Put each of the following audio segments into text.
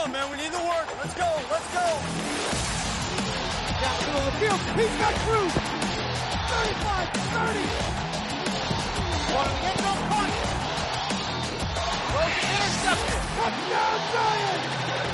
on, man. We need the work. Let's go. Let's go. Down the middle of the field. He's got Cruz. 35, 30. One of the end zone caught. Rosen intercepted. Touchdown, Giants.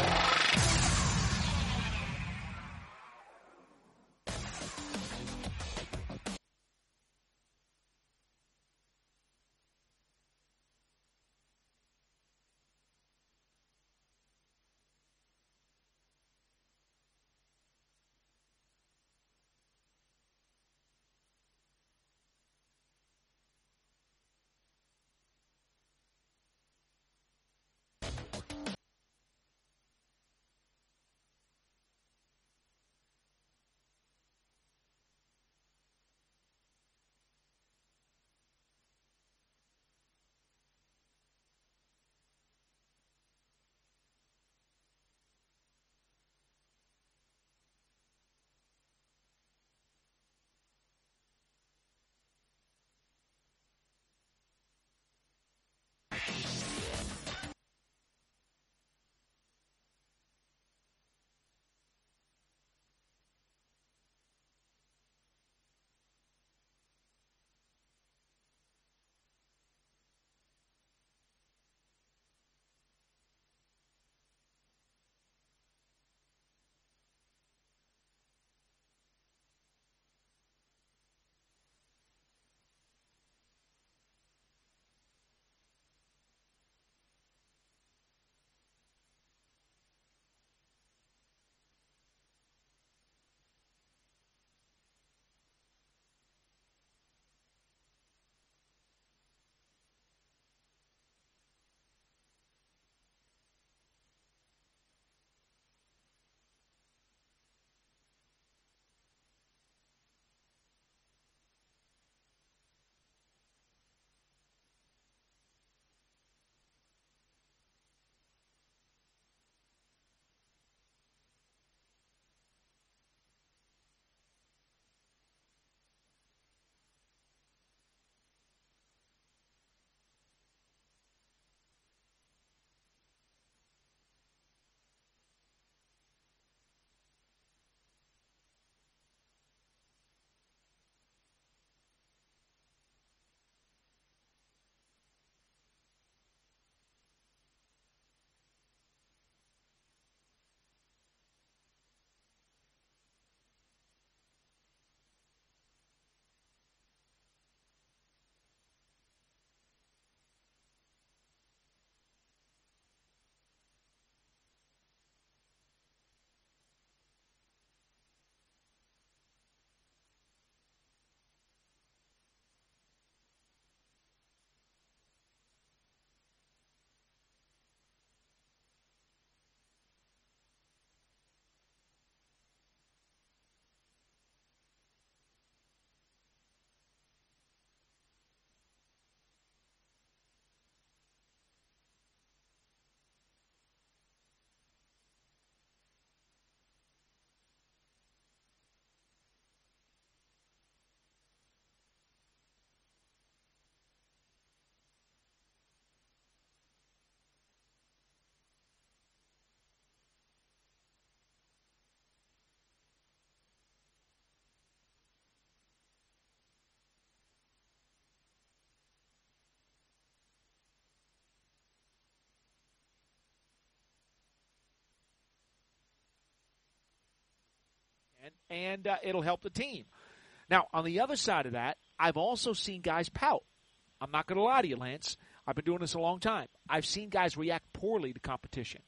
And it'll help the team. Now, on the other side of that, I've also seen guys pout. I'm not going to lie to you, Lance. I've been doing this a long time. I've seen guys react poorly to competition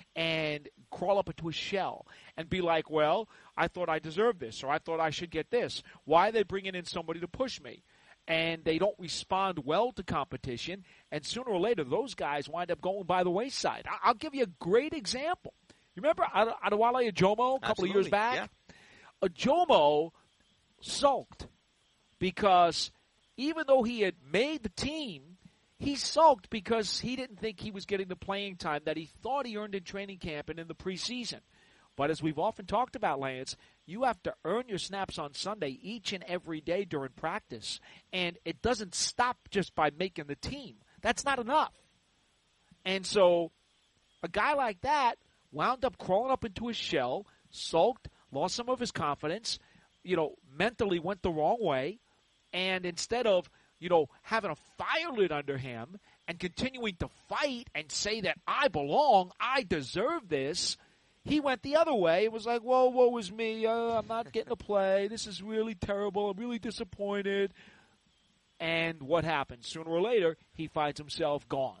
and crawl up into a shell and be like, well, I thought I deserved this, or I thought I should get this. Why are they bringing in somebody to push me? And they don't respond well to competition, and sooner or later, those guys wind up going by the wayside. I'll give you a great example. You remember Adewale Ajomo a couple of years back? Yeah. Ajomo sulked because even though he had made the team, he sulked because he didn't think he was getting the playing time that he thought he earned in training camp and in the preseason. But as we've often talked about, Lance, you have to earn your snaps on Sunday each and every day during practice. And it doesn't stop just by making the team. That's not enough. And so a guy like that wound up crawling up into his shell, sulked, lost some of his confidence, mentally went the wrong way, and instead of, having a fire lit under him and continuing to fight and say that I belong, I deserve this, he went the other way. It was like, whoa, woe is me. I'm not getting to play. This is really terrible. I'm really disappointed. And what happens? Sooner or later, he finds himself gone.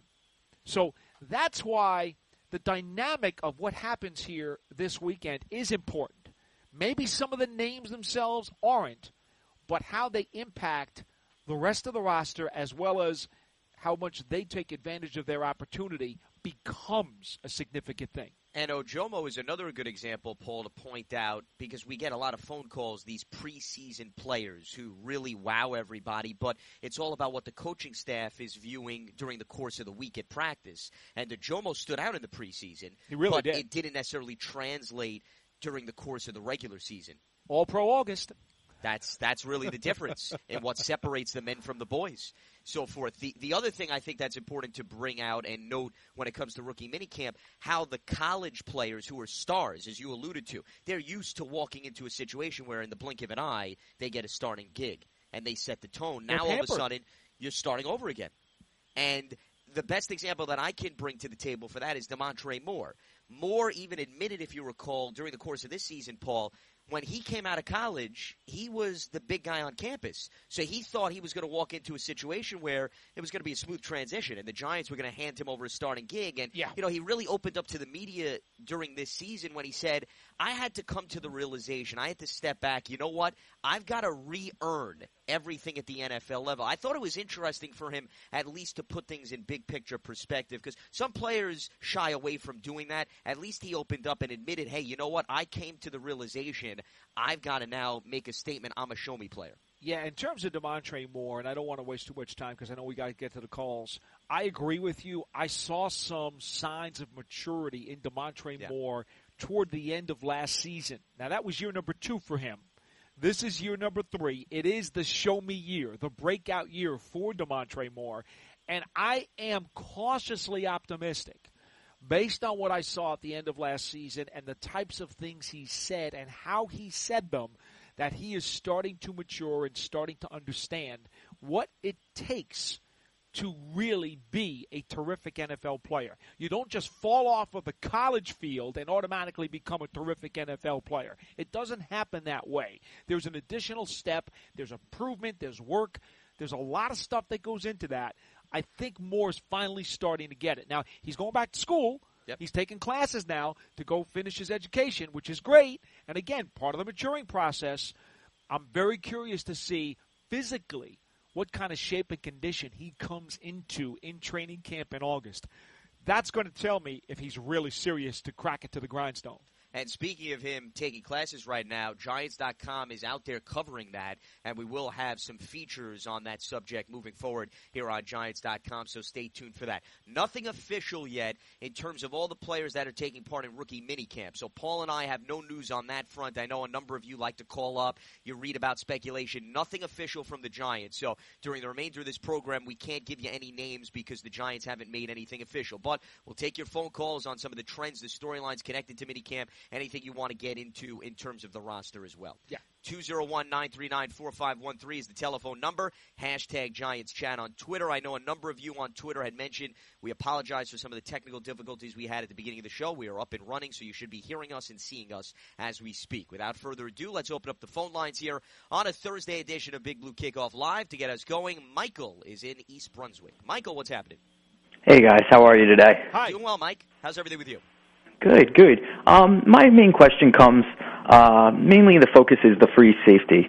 So that's why the dynamic of what happens here this weekend is important. Maybe some of the names themselves aren't, but how they impact the rest of the roster as well as how much they take advantage of their opportunity becomes a significant thing. And Ojomo is another good example, Paul, to point out, because we get a lot of phone calls, these preseason players who really wow everybody, but it's all about what the coaching staff is viewing during the course of the week at practice. And Ojomo stood out in the preseason, he really but did. It didn't necessarily translate during the course of the regular season. All-Pro August. That's really the difference in what separates the men from the boys. So forth. The other thing I think that's important to bring out and note when it comes to rookie minicamp, how the college players who are stars, as you alluded to, they're used to walking into a situation where in the blink of an eye, they get a starting gig and they set the tone. Now all of a sudden, you're starting over again. And the best example that I can bring to the table for that is DeMontre Moore. Moore even admitted, if you recall, during the course of this season, Paul, when he came out of college, he was the big guy on campus. So he thought he was going to walk into a situation where it was going to be a smooth transition, and the Giants were going to hand him over a starting gig. And, he really opened up to the media during this season when he said, I had to come to the realization, I had to step back, you know what, I've got to re-earn everything at the NFL level. I thought it was interesting for him at least to put things in big picture perspective, because some players shy away from doing that. At least he opened up and admitted, hey, you know what, I came to the realization I've got to now make a statement. I'm a show-me player. Yeah, in terms of DeMontre Moore, and I don't want to waste too much time because I know we got to get to the calls, I agree with you. I saw some signs of maturity in DeMontre Moore toward the end of last season. Now, that was year number 2 for him. This is year number 3. It is the show-me year, the breakout year for DeMontre Moore. And I am cautiously optimistic based on what I saw at the end of last season and the types of things he said and how he said them, that he is starting to mature and starting to understand what it takes to really be a terrific NFL player. You don't just fall off of the college field and automatically become a terrific NFL player. It doesn't happen that way. There's an additional step. There's improvement. There's work. There's a lot of stuff that goes into that. I think Moore's finally starting to get it. Now, he's going back to school. Yep. He's taking classes now to go finish his education, which is great. And again, part of the maturing process. I'm very curious to see physically what kind of shape and condition he comes into in training camp in August. That's going to tell me if he's really serious to crack it to the grindstone. And speaking of him taking classes right now, Giants.com is out there covering that, and we will have some features on that subject moving forward here on Giants.com, so stay tuned for that. Nothing official yet in terms of all the players that are taking part in rookie minicamp. So Paul and I have no news on that front. I know a number of you like to call up. You read about speculation. Nothing official from the Giants. So during the remainder of this program, we can't give you any names because the Giants haven't made anything official. But we'll take your phone calls on some of the trends, the storylines connected to minicamp, anything you want to get into in terms of the roster as well. Yeah. 201-939-4513 is the telephone number. Hashtag Giants Chat on Twitter. I know a number of you on Twitter had mentioned we apologize for some of the technical difficulties we had at the beginning of the show. We are up and running, so you should be hearing us and seeing us as we speak. Without further ado, let's open up the phone lines here on a Thursday edition of Big Blue Kickoff Live. To get us going, Michael is in East Brunswick. Michael, what's happening? Hey, guys. How are you today? Hi. Doing well, Mike. How's everything with you? Good, good. My main question comes, mainly the focus is the free safety.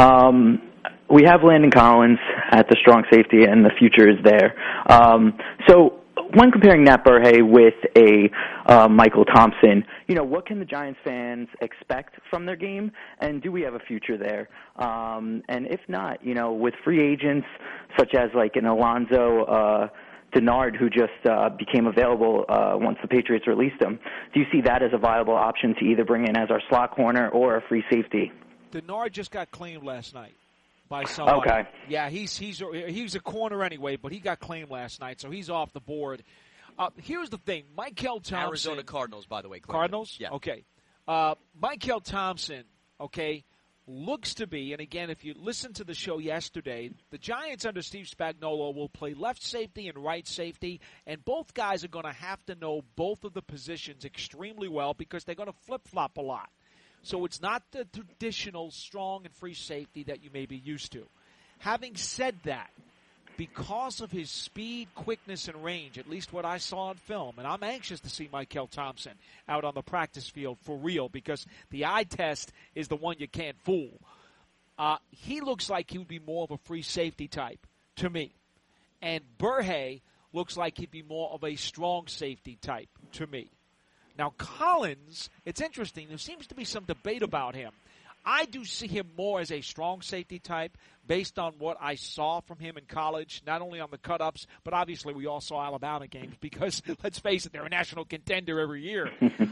We have Landon Collins at the strong safety, and the future is there. So when comparing Nat Burhay with a Michael Thompson, what can the Giants fans expect from their game, and do we have a future there? And if not, with free agents such as like an Alonzo Denard, who just became available once the Patriots released him. Do you see that as a viable option to either bring in as our slot corner or a free safety? Denard just got claimed last night by somebody. Okay. Yeah, he's a corner anyway, but he got claimed last night, so he's off the board. Here's the thing. Michael Thompson. Arizona Cardinals, by the way. Cleveland. Cardinals? Yeah. Okay. Michael Thompson, okay, looks to be, and again, if you listen to the show yesterday, the Giants under Steve Spagnuolo will play left safety and right safety, and both guys are going to have to know both of the positions extremely well because they're going to flip-flop a lot. So it's not the traditional strong and free safety that you may be used to. Having said that, because of his speed, quickness, and range, at least what I saw on film, and I'm anxious to see Michael Thompson out on the practice field for real because the eye test is the one you can't fool. He looks like he would be more of a free safety type to me. And Burhay looks like he'd be more of a strong safety type to me. Now, Collins, it's interesting. There seems to be some debate about him. I do see him more as a strong safety type based on what I saw from him in college, not only on the cut-ups, but obviously we all saw Alabama games because, let's face it, they're a national contender every year.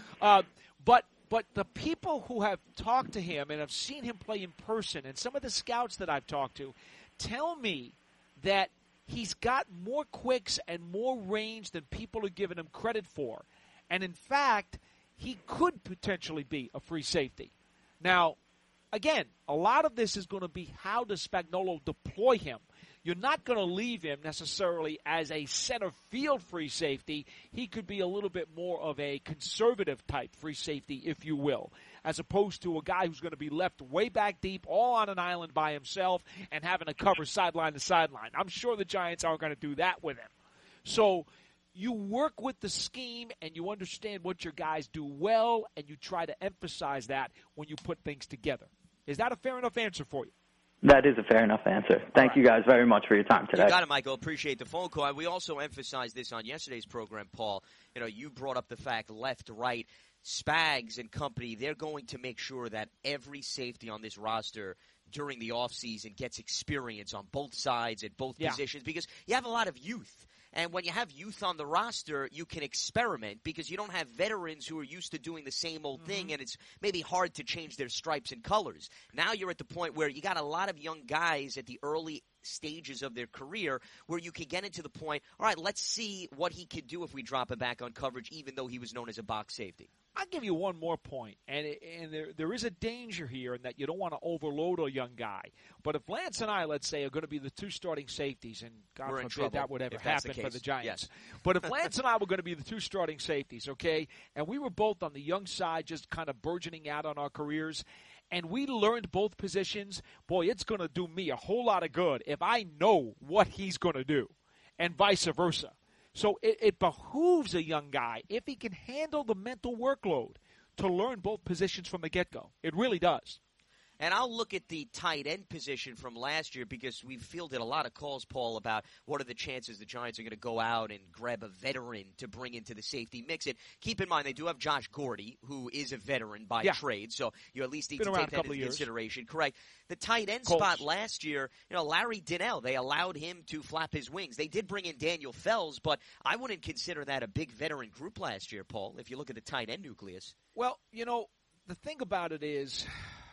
But the people who have talked to him and have seen him play in person, and some of the scouts that I've talked to, tell me that he's got more quicks and more range than people are giving him credit for. And, in fact, he could potentially be a free safety. Now, again, a lot of this is going to be how does Spagnuolo deploy him. You're not going to leave him necessarily as a center field free safety. He could be a little bit more of a conservative type free safety, if you will, as opposed to a guy who's going to be left way back deep, all on an island by himself, and having to cover sideline to sideline. I'm sure the Giants aren't going to do that with him. So you work with the scheme and you understand what your guys do well, and you try to emphasize that when you put things together. Is that a fair enough answer for you? That is a fair enough answer. Thank you guys very much for your time today. You got it, Michael. Appreciate the phone call. And we also emphasized this on yesterday's program, Paul. You know, you brought up the fact left, right, Spags and company, they're going to make sure that every safety on this roster during the offseason gets experience on both sides at both positions because you have a lot of youth. And when you have youth on the roster, you can experiment because you don't have veterans who are used to doing the same old thing, and it's maybe hard to change their stripes and colors. Now you're at the point where you got a lot of young guys at the early stages of their career where you can get into the point, all right, let's see what he could do if we drop him back on coverage, even though he was known as a box safety. I'll give you one more point, and there is a danger here in that you don't want to overload a young guy. But if Lance and I, let's say, are going to be the two starting safeties, and God forbid that would ever happen for the Giants. Yes. But if Lance and I were going to be the two starting safeties, okay, and we were both on the young side just kind of burgeoning out on our careers, and we learned both positions, boy, it's going to do me a whole lot of good if I know what he's going to do, and vice versa. So it behooves a young guy, if he can handle the mental workload, to learn both positions from the get-go. It really does. And I'll look at the tight end position from last year because we've fielded a lot of calls, Paul, about what are the chances the Giants are going to go out and grab a veteran to bring into the safety mix. And keep in mind, they do have Josh Gordy, who is a veteran by trade, so you at least need to take that into consideration. Correct. The tight end spot last year, Larry Donnell, they allowed him to flap his wings. They did bring in Daniel Fells, but I wouldn't consider that a big veteran group last year, Paul, if you look at the tight end nucleus. Well, the thing about it is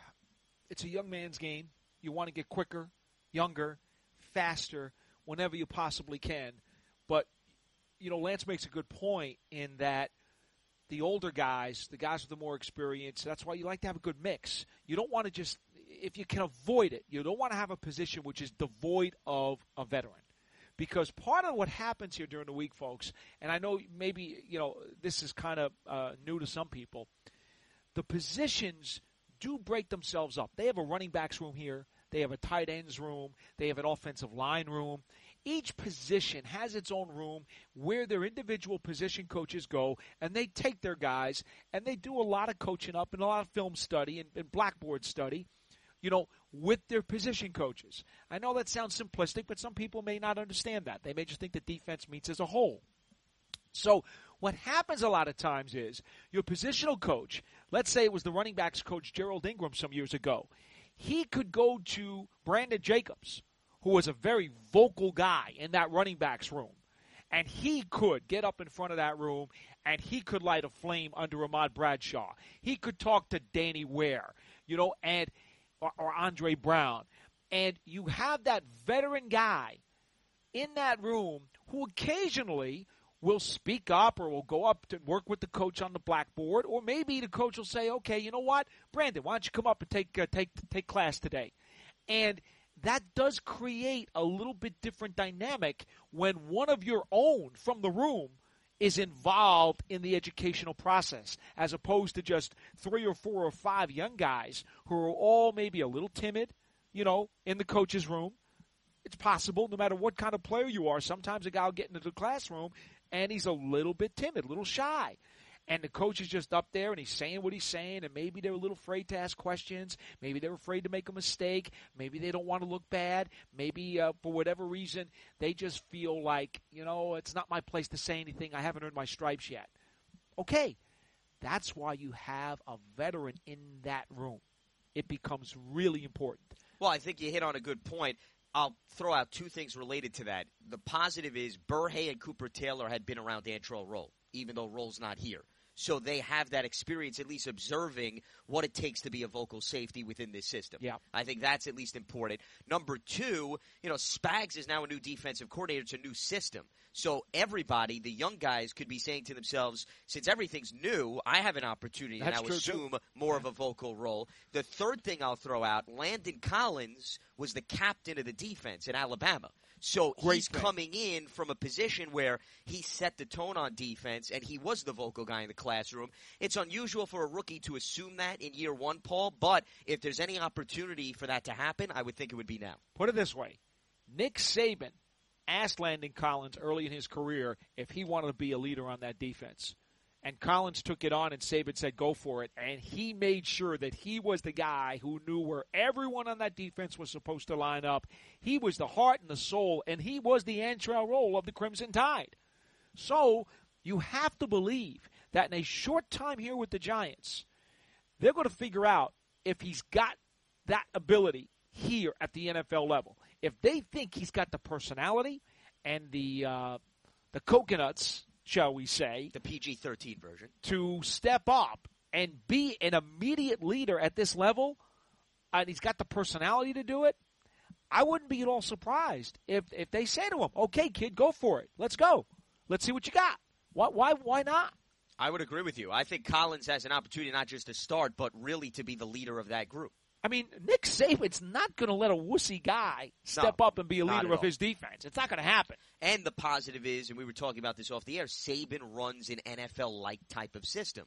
it's a young man's game. You want to get quicker, younger, faster, whenever you possibly can. But, Lance makes a good point in that the older guys, the guys with the more experience, that's why you like to have a good mix. You don't want to just, if you can avoid it, you don't want to have a position which is devoid of a veteran. Because part of what happens here during the week, folks, and I know maybe, this is kind of new to some people, the positions do break themselves up. They have a running backs room here. They have a tight ends room. They have an offensive line room. Each position has its own room where their individual position coaches go, and they take their guys, and they do a lot of coaching up and a lot of film study and blackboard study, with their position coaches. I know that sounds simplistic, but some people may not understand that. They may just think the defense meets as a whole. So what happens a lot of times is your positional coach, let's say it was the running backs coach Gerald Ingram some years ago, he could go to Brandon Jacobs, who was a very vocal guy in that running backs room, and he could get up in front of that room and he could light a flame under Ahmad Bradshaw. He could talk to Danny Ware, or Andre Brown. And you have that veteran guy in that room who occasionally will speak up or will go up to work with the coach on the blackboard, or maybe the coach will say, okay, you know what, Brandon, why don't you come up and take class today? And that does create a little bit different dynamic when one of your own from the room is involved in the educational process, as opposed to just 3 or 4 or 5 young guys who are all maybe a little timid, in the coach's room. It's possible, no matter what kind of player you are, sometimes a guy will get into the classroom and he's a little bit timid, a little shy. And the coach is just up there and he's saying what he's saying, and maybe they're a little afraid to ask questions. Maybe they're afraid to make a mistake. Maybe they don't want to look bad. Maybe for whatever reason, they just feel like, it's not my place to say anything. I haven't earned my stripes yet. Okay, that's why you have a veteran in that room. It becomes really important. Well, I think you hit on a good point. I'll throw out 2 things related to that. The positive is Burhay and Cooper Taylor had been around Antrel Rolle, even though Rolle's not here. So they have that experience, at least observing what it takes to be a vocal safety within this system. Yeah. I think that's at least important. Number 2, Spags is now a new defensive coordinator. It's a new system. So everybody, the young guys, could be saying to themselves, since everything's new, I have an opportunity to now assume more of a vocal role. The third thing I'll throw out, Landon Collins was the captain of the defense in Alabama. So he's coming in from a position where he set the tone on defense, and he was the vocal guy in the classroom. It's unusual for a rookie to assume that in year 1, Paul, but if there's any opportunity for that to happen, I would think it would be now. Put it this way. Nick Saban asked Landon Collins early in his career if he wanted to be a leader on that defense. And Collins took it on, and Saban said, go for it. And he made sure that he was the guy who knew where everyone on that defense was supposed to line up. He was the heart and the soul, and he was the Antrel Rolle of the Crimson Tide. So you have to believe that in a short time here with the Giants, they're going to figure out if he's got that ability here at the NFL level. If they think he's got the personality and the coconuts, shall we say, the PG-13 version, to step up and be an immediate leader at this level, and he's got the personality to do it, I wouldn't be at all surprised if they say to him, okay, kid, go for it. Let's go. Let's see what you got. Why not? I would agree with you. I think Collins has an opportunity not just to start, but really to be the leader of that group. I mean, Nick Saban's not going to let a wussy guy step up and be a leader of his defense. It's not going to happen. And the positive is, and we were talking about this off the air, Saban runs an NFL-like type of system.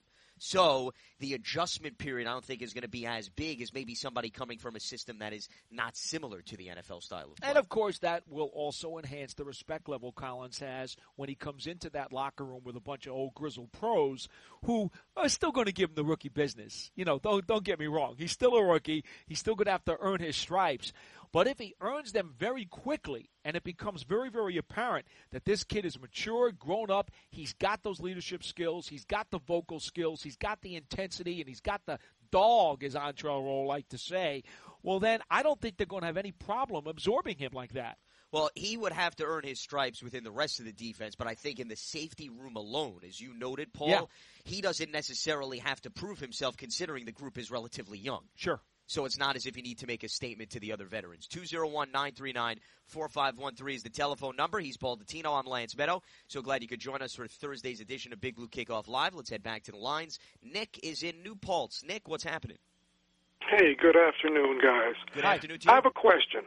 So the adjustment period I don't think is going to be as big as maybe somebody coming from a system that is not similar to the NFL style of play. And, of course, that will also enhance the respect level Collins has when he comes into that locker room with a bunch of old grizzled pros who are still going to give him the rookie business. Don't get me wrong. He's still a rookie. He's still going to have to earn his stripes. But if he earns them very quickly and it becomes very, very apparent that this kid is mature, grown up, he's got those leadership skills, he's got the vocal skills, he's got the intensity, and he's got the dog, as Antrel Rolle like to say, well, then I don't think they're going to have any problem absorbing him like that. Well, he would have to earn his stripes within the rest of the defense, but I think in the safety room alone, as you noted, Paul, he doesn't necessarily have to prove himself considering the group is relatively young. Sure. So it's not as if you need to make a statement to the other veterans. 201-939-4513 is the telephone number. He's Paul Dottino. I'm Lance Meadow. So glad you could join us for Thursday's edition of Big Blue Kickoff Live. Let's head back to the lines. Nick is in New Paltz. Nick, what's happening? Hey, good afternoon, guys. Good afternoon to you. I have a question.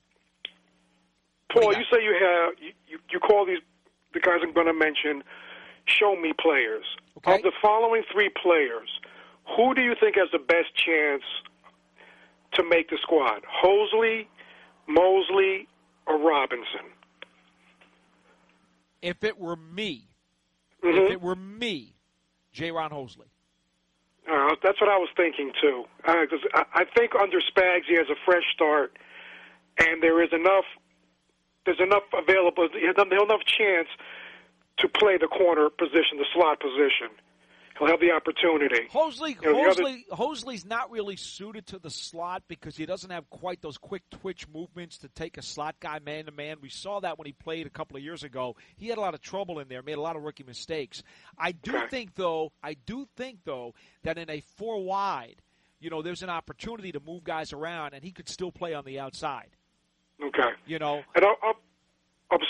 Paul, you say you call the guys I'm going to mention show me players. Okay. Of the following 3 players, who do you think has the best chance to make the squad? Hosley, Mosley, or Robinson? If it were me, J-Ron Hosley. That's what I was thinking, too. Because I think under Spags he has a fresh start, and there's enough available. He'll have enough chance to play the corner position, the slot position. He'll have the opportunity. Hosley's not really suited to the slot because he doesn't have quite those quick twitch movements to take a slot guy man-to-man. We saw that when he played a couple of years ago. He had a lot of trouble in there, made a lot of rookie mistakes. I do think, though, that in a 4-wide, there's an opportunity to move guys around, and he could still play on the outside. Okay. And I'm sorry.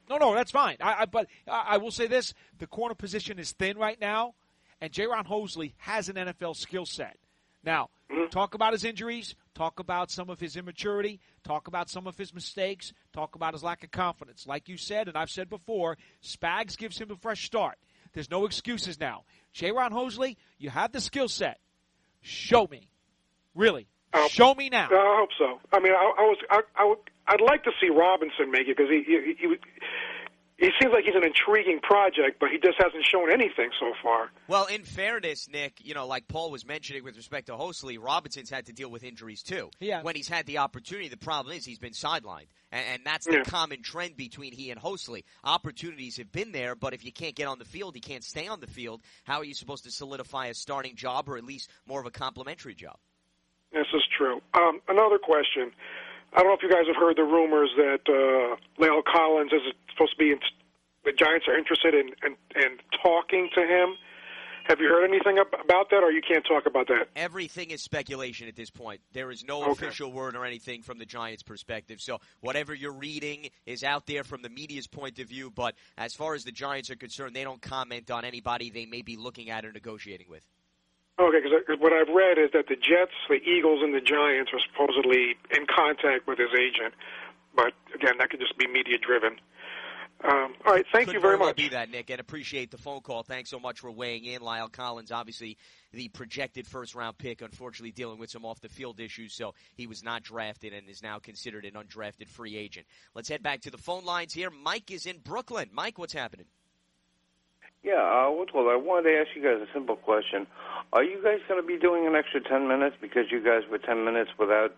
No, that's fine. But I will say this: the corner position is thin right now, and Jaron Hosley has an NFL skill set. Now, talk about his injuries, talk about some of his immaturity, talk about some of his mistakes, talk about his lack of confidence. Like you said, and I've said before, Spags gives him a fresh start. There's no excuses now. Jaron Hosley, you have the skill set. Show me. Really. Show me now. I hope so. I mean, I'd like to see Robinson make it because he seems like he's an intriguing project, but he just hasn't shown anything so far. Well, in fairness, Nick, like Paul was mentioning with respect to Hosley, Robinson's had to deal with injuries too. Yeah. When he's had the opportunity, the problem is he's been sidelined. And that's the common trend between he and Hosley. Opportunities have been there, but if you can't get on the field, you can't stay on the field, how are you supposed to solidify a starting job or at least more of a complimentary job? This is true. Another question. I don't know if you guys have heard the rumors that La'el Collins is supposed to be the Giants are interested in talking to him. Have you heard anything about that, or you can't talk about that? Everything is speculation at this point. There is no official word or anything from the Giants' perspective. So whatever you're reading is out there from the media's point of view. But as far as the Giants are concerned, they don't comment on anybody they may be looking at or negotiating with. Okay, because what I've read is that the Jets, the Eagles, and the Giants are supposedly in contact with his agent. But, again, that could just be media-driven. All right, thank you very much. Could be that, Nick, and appreciate the phone call. Thanks so much for weighing in. La'el Collins, obviously the projected first-round pick, unfortunately dealing with some off-the-field issues, so he was not drafted and is now considered an undrafted free agent. Let's head back to the phone lines here. Mike is in Brooklyn. Mike, what's happening? Yeah, I wanted to ask you guys a simple question. Are you guys going to be doing an extra 10 minutes because you guys were 10 minutes without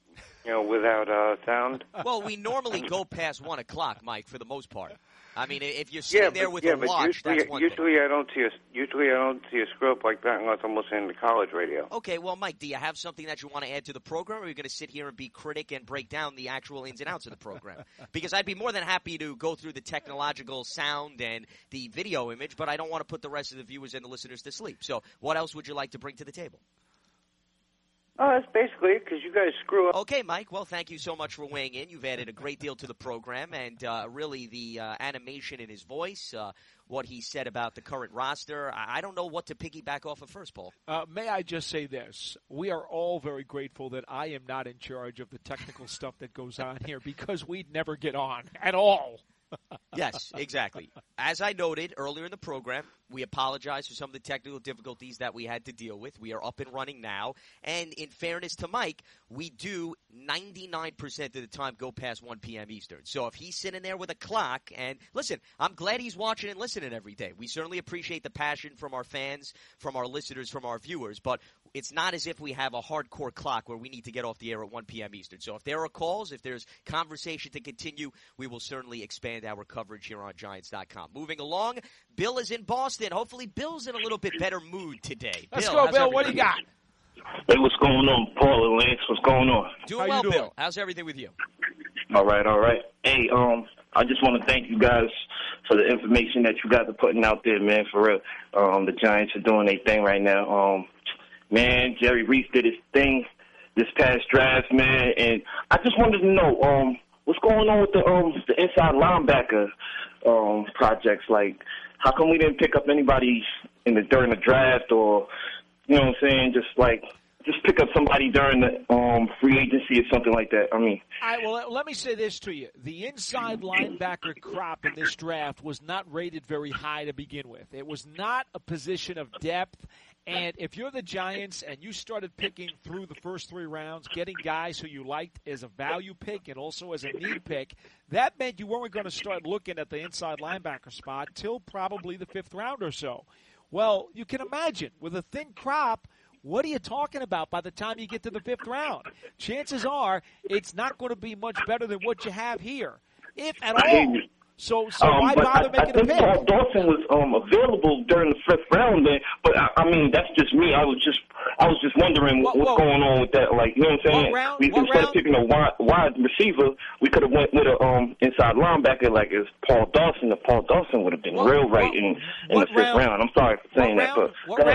sound? Well, we normally go past 1 o'clock, Mike, for the most part. I mean, if you're sitting there with a watch, that's one thing. Usually I don't see a script like that unless I'm listening to college radio. Okay, well, Mike, do you have something that you want to add to the program, or are you going to sit here and be critic and break down the actual ins and outs of the program? Because I'd be more than happy to go through the technological sound and the video image, but I don't want to put the rest of the viewers and the listeners to sleep. So what else would you like to bring to the table? Oh, that's basically it, because you guys screw up. Okay, Mike. Well, thank you so much for weighing in. You've added a great deal to the program, and really the animation in his voice, what he said about the current roster. I don't know what to piggyback off of first, Paul. May I just say this? We are all very grateful that I am not in charge of the technical stuff that goes on here, because we'd never get on at all. Yes, exactly. As I noted earlier in the program, we apologize for some of the technical difficulties that we had to deal with. We are up and running now. And in fairness to Mike, we do 99% of the time go past 1 p.m. Eastern. So if he's sitting there with a clock, and listen, I'm glad he's watching and listening every day. We certainly appreciate the passion from our fans, from our listeners, from our viewers. But it's not as if we have a hardcore clock where we need to get off the air at 1 p.m. Eastern. So if there are calls, if there's conversation to continue, we will certainly expand our coverage here on Giants.com. Moving along, Bill is in Boston. Hopefully Bill's in a little bit better mood today. Let's go, Bill. What do you got? Hey, what's going on, Paul and Lance? What's going on? Doing well, Bill. How's everything with you? All right. Hey, I just want to thank you guys for the information that you guys are putting out there, man, for real. The Giants are doing their thing right now. Man, Jerry Reese did his thing this past draft, man, and I just wanted to know what's going on with the inside linebacker projects. Like, how come we didn't pick up anybody during the draft, or you know what I'm saying? Just pick up somebody during the free agency or something like that. I mean, well, let me say this to you: the inside linebacker crop in this draft was not rated very high to begin with. It was not a position of depth. And if you're the Giants and you started picking through the first 3 rounds, getting guys who you liked as a value pick and also as a need pick, that meant you weren't going to start looking at the inside linebacker spot till probably the 5th round or so. Well, you can imagine, with a thin crop, what are you talking about by the time you get to the 5th round? Chances are it's not going to be much better than what you have here, if at all. So why bother making a pick? Paul Dawson was available during the 5th round, but I mean that's just me. I was just wondering what's going on with that. Like, you know what I'm saying? Instead of picking a wide receiver, we could have went with a inside linebacker like it's Paul Dawson. Paul Dawson would have been real right in the 5th round. I'm sorry for saying that, but what round?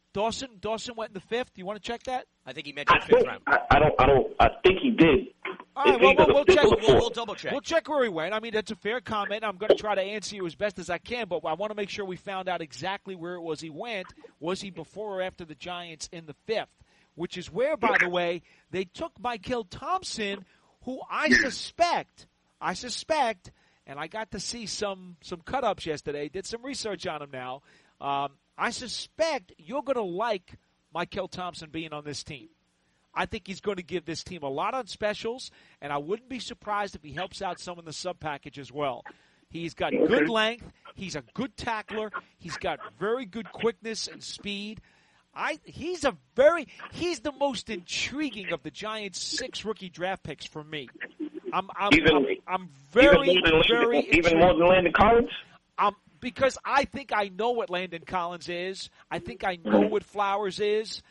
Dawson went in the 5th. You want to check that? I think he mentioned 5th round. I think he did. All right, well, we'll check. We'll double check. We'll check where he went. I mean, that's a fair comment. I'm going to try to answer you as best as I can, but I want to make sure we found out exactly where it was he went. Was he before or after the Giants in the 5th? Which is where, by the way, they took Mykel Thompson, who I suspect, and I got to see some cut-ups yesterday, did some research on him now. I suspect you're going to like Mykel Thompson being on this team. I think he's going to give this team a lot on specials, and I wouldn't be surprised if he helps out some in the sub-package as well. He's got good length. He's a good tackler. He's got very good quickness and speed. He's the most intriguing of the Giants' 6 rookie draft picks for me. I'm very even more than Landon Collins. Because I think I know what Landon Collins is. I think I know what Flowers is.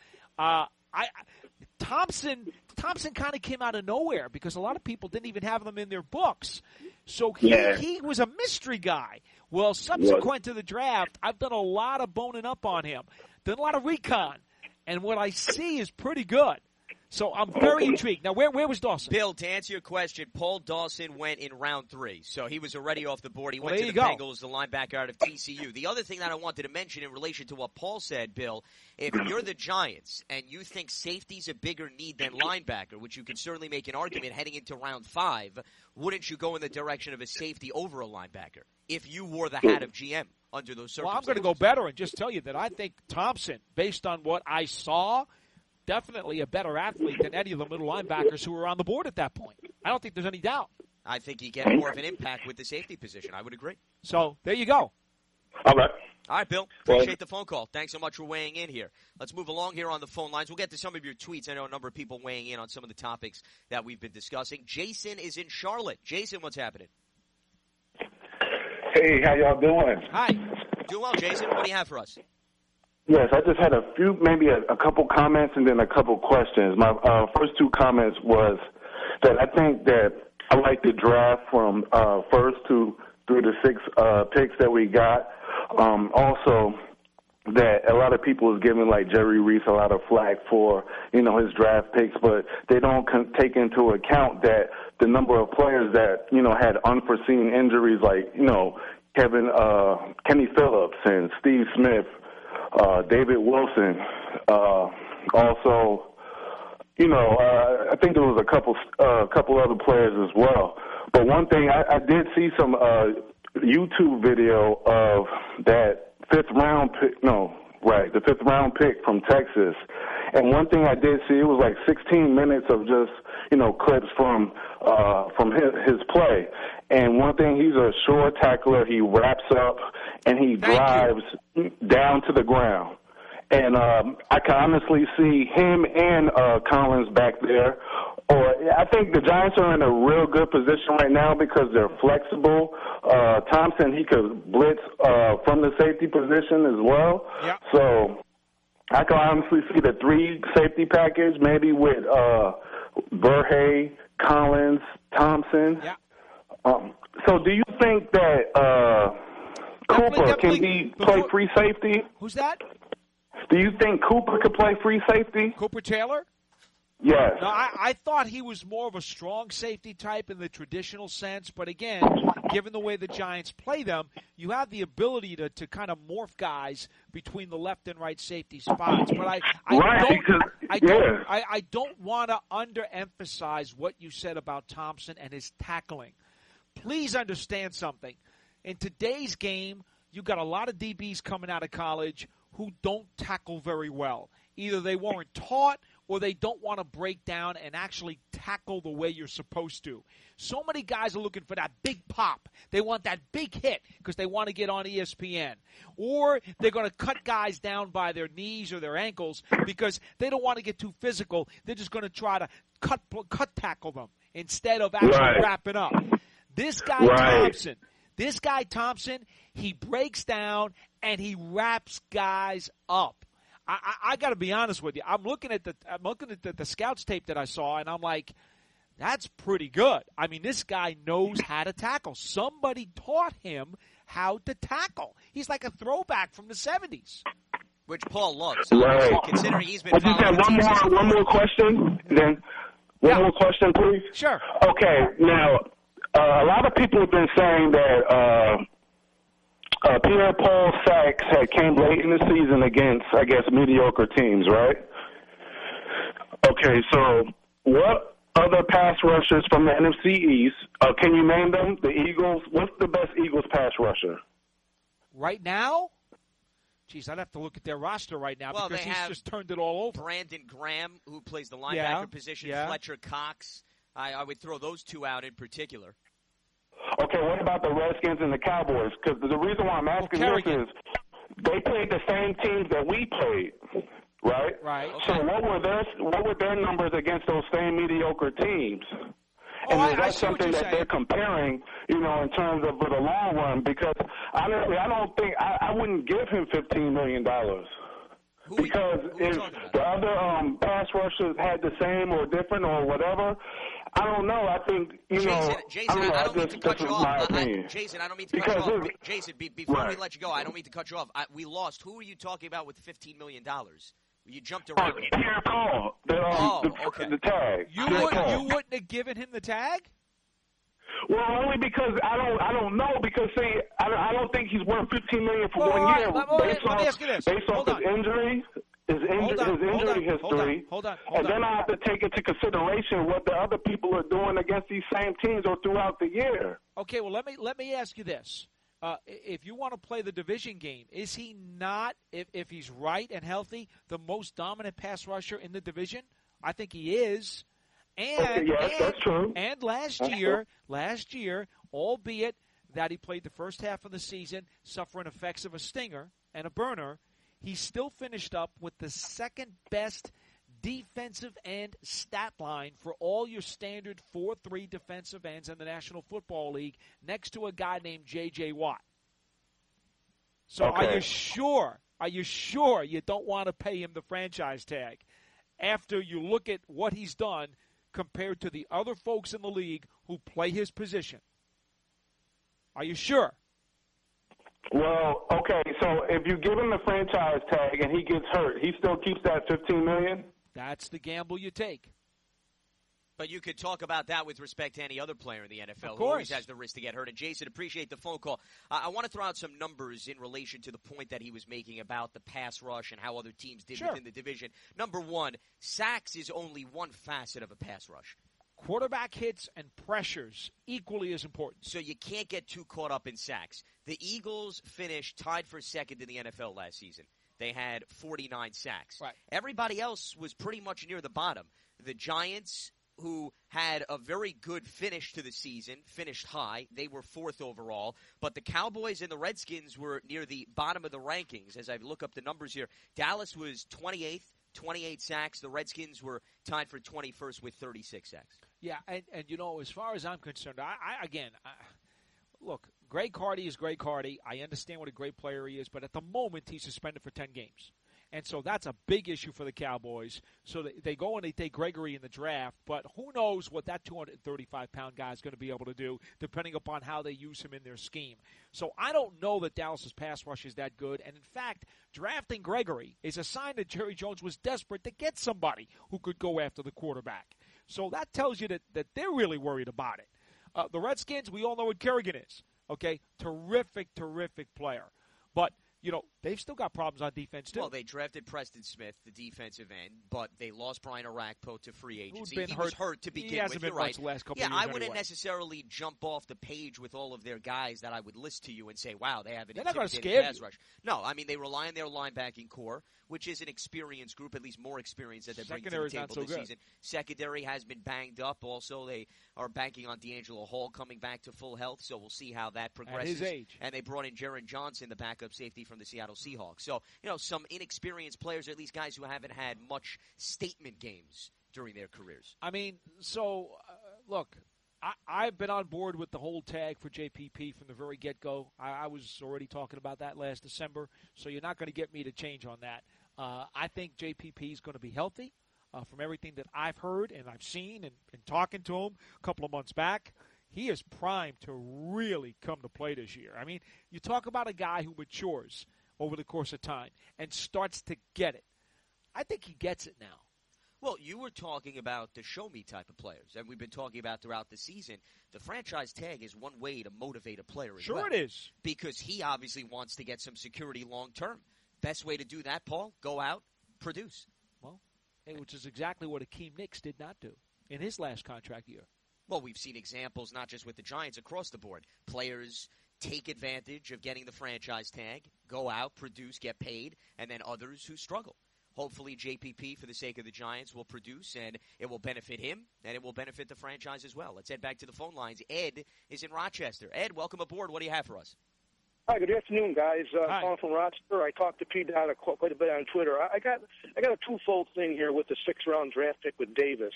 Thompson kind of came out of nowhere because a lot of people didn't even have them in their books. So he was a mystery guy. Well, subsequent to the draft, I've done a lot of boning up on him, done a lot of recon, and what I see is pretty good. So I'm very intrigued. Now, where was Dawson? Bill, to answer your question, Paul Dawson went in round 3, so he was already off the board. He went to the Bengals, the linebacker out of TCU. The other thing that I wanted to mention in relation to what Paul said, Bill, if you're the Giants and you think safety's a bigger need than linebacker, which you can certainly make an argument heading into round 5, wouldn't you go in the direction of a safety over a linebacker if you wore the hat of GM under those circumstances? Well, I'm going to go better and just tell you that I think Thompson, based on what I saw, definitely a better athlete than any of the middle linebackers who were on the board at that point. I don't think there's any doubt. I think he gets more of an impact with the safety position. I would agree. So there you go. All right. All right, Bill. Appreciate the phone call. Thanks so much for weighing in here. Let's move along here on the phone lines. We'll get to some of your tweets. I know a number of people weighing in on some of the topics that we've been discussing. Jason is in Charlotte. Jason, what's happening? Hey, how y'all doing? Hi. Doing well, Jason. What do you have for us? Yes, I just had maybe a couple comments and then a couple questions. My first 2 comments was that I think that I like the draft from first through the 6 picks that we got. Also, that a lot of people is giving like Jerry Reese a lot of flack for his draft picks, but they don't take into account that the number of players that had unforeseen injuries, like Kenny Phillips and Steve Smith. David Wilson, also, I think there was a couple other players as well. But one thing, I did see some YouTube video of that the 5th round pick from Texas. And one thing I did see, it was like 16 minutes of just, clips from his play. And one thing, he's a sure tackler. He wraps up and he drives down to the ground. And I can honestly see him and Collins back there. Or I think the Giants are in a real good position right now because they're flexible. Thompson, he could blitz from the safety position as well. Yep. So I can honestly see the 3 safety package, maybe with Burhay, Collins, Thompson. Yeah. So do you think that Cooper can play free safety? Who's that? Do you think Cooper could play free safety? Cooper Taylor? Yes. No, I thought he was more of a strong safety type in the traditional sense, but again, given the way the Giants play them, you have the ability to kind of morph guys between the left and right safety spots. But I don't want to underemphasize what you said about Thompson and his tackling. Please understand something. In today's game, you got a lot of DBs coming out of college who don't tackle very well. Either they weren't taught or they don't want to break down and actually tackle the way you're supposed to. So many guys are looking for that big pop. They want that big hit because they want to get on ESPN. Or they're going to cut guys down by their knees or their ankles because they don't want to get too physical. They're just going to try to cut tackle them instead of actually wrapping up. This guy Thompson, he breaks down and he wraps guys up. I got to be honest with you. I'm looking at the scouts tape that I saw, and I'm like, that's pretty good. I mean, this guy knows how to tackle. Somebody taught him how to tackle. He's like a throwback from the 70s. Which Paul loves. Right. Considering he's been I just have one more question. Then one more question, please. Sure. Okay. Now, a lot of people have been saying that Pierre-Paul Sachs had came late in the season against, I guess, mediocre teams, right? Okay. So, what other pass rushers from the NFC East? Can you name them? The Eagles. What's the best Eagles pass rusher? Right now? Jeez, I'd have to look at their roster right now because he's just turned it all over. Brandon Graham, who plays the linebacker position, Fletcher Cox. I would throw those two out in particular. Okay, what about the Redskins and the Cowboys? Because the reason why I'm asking this is they played the same teams that we played, right? Right. So what were their numbers against those same mediocre teams? And is that something that they're comparing, in terms of for the long run? Because honestly, I wouldn't give him $15 million. Because if the other pass rushers had the same or different or whatever, I don't know. I think, Jason, I don't mean to cut you off. Jason, I don't mean to cut you off. Jason, before we let you go, I don't mean to cut you off. We lost. Who are you talking about with $15 million? You jumped around. Pierre-Paul, the tag. You wouldn't have given him the tag? Well, only because I don't know, because see, I don't think he's worth $15 million for 1 year based off his injury. His injury history, and then I have to take into consideration what the other people are doing against these same teams or throughout the year. Okay, well let me ask you this: if you want to play the division game, is he not, if he's right and healthy, the most dominant pass rusher in the division? I think he is. And that's true. And last year, albeit that he played the first half of the season suffering effects of a stinger and a burner, he still finished up with the second best defensive end stat line for all your standard 4-3 defensive ends in the National Football League, next to a guy named J.J. Watt. So Are you sure you don't want to pay him the franchise tag after you look at what he's done compared to the other folks in the league who play his position? Are you sure? Well, okay, so if you give him the franchise tag and he gets hurt, he still keeps that $15 million? That's the gamble you take. But you could talk about that with respect to any other player in the NFL who always has the risk to get hurt. And, Jason, appreciate the phone call. I want to throw out some numbers in relation to the point that he was making about the pass rush and how other teams did within the division. Number one, sacks is only one facet of a pass rush. Quarterback hits and pressures equally as important. So you can't get too caught up in sacks. The Eagles finished tied for second in the NFL last season. They had 49 sacks. Right. Everybody else was pretty much near the bottom. The Giants, who had a very good finish to the season, finished high. They were fourth overall. But the Cowboys and the Redskins were near the bottom of the rankings. As I look up the numbers here, Dallas was 28th, 28 sacks. The Redskins were tied for 21st with 36 sacks. Yeah, and as far as I'm concerned, look, Greg Hardy is Greg Hardy. I understand what a great player he is, but at the moment he's suspended for 10 games. And so that's a big issue for the Cowboys. So they go and they take Gregory in the draft, but who knows what that 235-pound guy is going to be able to do, depending upon how they use him in their scheme. So I don't know that Dallas's pass rush is that good. And, in fact, drafting Gregory is a sign that Jerry Jones was desperate to get somebody who could go after the quarterback. So that tells you that they're really worried about it. The Redskins, we all know what Kerrigan is. Okay, terrific player. But, they've still got problems on defense, too. Well, they drafted Preston Smith, the defensive end, but they lost Brian Orakpo to free agency. He was hurt to begin with. He hasn't been much the last couple of years. I wouldn't necessarily jump off the page with all of their guys that I would list to you and say, wow, they have an intimidating pass rush. No, I mean, they rely on their linebacking core, which is an experienced group, at least more experienced that they bring to the table this season. Secondary has been banged up. Also, they are banking on D'Angelo Hall coming back to full health, so we'll see how that progresses. At his age. And they brought in Jaron Johnson, the backup safety from the Seattle Seahawks. So, some inexperienced players, or at least guys who haven't had much statement games during their careers. I mean, look, I've been on board with the whole tag for JPP from the very get-go. I was already talking about that last December, so you're not going to get me to change on that. I think JPP is going to be healthy from everything that I've heard and I've seen and talking to him a couple of months back. He is primed to really come to play this year. I mean, you talk about a guy who matures. over the course of time and starts to get it. I think he gets it now. Well, you were talking about the show-me type of players, and we've been talking about throughout the season. The franchise tag is one way to motivate a player as well. Sure it is. Because he obviously wants to get some security long-term. Best way to do that, Paul, go out, produce. Well, which is exactly what Akeem Nicks did not do in his last contract year. Well, we've seen examples not just with the Giants across the board. Players take advantage of getting the franchise tag, go out, produce, get paid, and then others who struggle. Hopefully JPP, for the sake of the Giants, will produce, and it will benefit him, and it will benefit the franchise as well. Let's head back to the phone lines. Ed is in Rochester. Ed, welcome aboard. What do you have for us? Hi, good afternoon, guys. Calling from Rochester. I talked to Pete Dot quite a bit on Twitter. I got a twofold thing here with the 6th-round draft pick with Davis.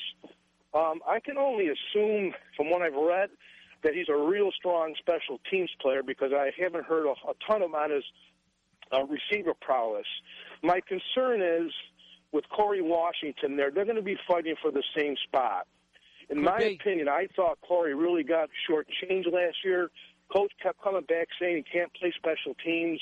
I can only assume, from what I've read, that he's a real strong special teams player because I haven't heard a ton about his receiver prowess. My concern is with Corey Washington they're going to be fighting for the same spot. In my opinion, I thought Corey really got shortchanged last year. Coach kept coming back saying he can't play special teams.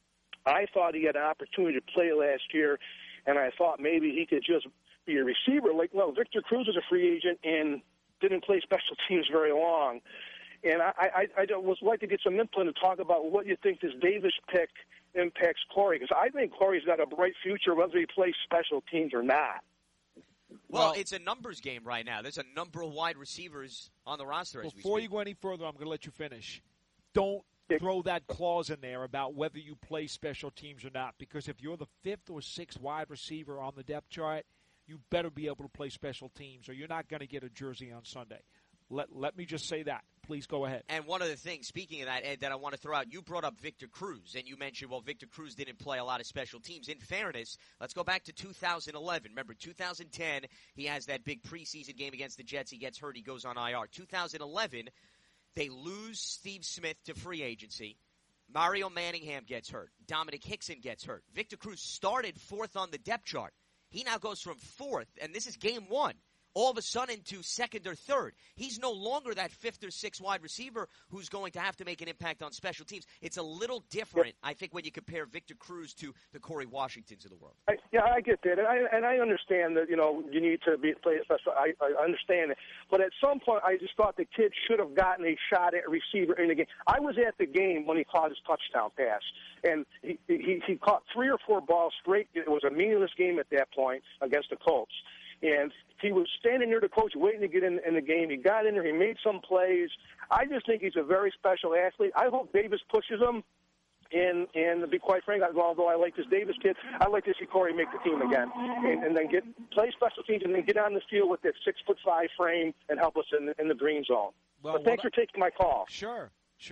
I thought he had an opportunity to play last year, and I thought maybe he could just be a receiver. Victor Cruz is a free agent and didn't play special teams very long. And I would like to get some input and talk about what you think this Davis pick impacts Corey, because I think Corey's got a bright future whether he plays special teams or not. Well, it's a numbers game right now. There's a number of wide receivers on the roster as we speak. Before you go any further, I'm going to let you finish. Don't throw that clause in there about whether you play special teams or not, because if you're the 5th or 6th wide receiver on the depth chart, you better be able to play special teams or you're not going to get a jersey on Sunday. Let me just say that. Please go ahead. And one of the things, speaking of that, Ed, that I want to throw out, you brought up Victor Cruz, and you mentioned, well, Victor Cruz didn't play a lot of special teams. In fairness, let's go back to 2011. Remember, 2010, he has that big preseason game against the Jets. He gets hurt. He goes on IR. 2011, they lose Steve Smith to free agency. Mario Manningham gets hurt. Dominic Hickson gets hurt. Victor Cruz started 4th on the depth chart. He now goes from 4th, and this is game 1. All of a sudden to 2nd or 3rd. He's no longer that 5th or 6th wide receiver who's going to have to make an impact on special teams. It's a little different, I think, when you compare Victor Cruz to the Corey Washingtons of the world. I get that, and I understand that, you need to play special. I understand it. But at some point, I just thought the kid should have gotten a shot at receiver in the game. I was at the game when he caught his touchdown pass, and he caught 3 or 4 balls straight. It was a meaningless game at that point against the Colts. And he was standing near the coach waiting to get in the game. He got in there. He made some plays. I just think he's a very special athlete. I hope Davis pushes him. And to be quite frank, although I like this Davis kid, I'd like to see Corey make the team again. And then play special teams and then get on the field with that 6'5" frame and help us in the green zone. Well, but thanks for taking my call. Sure.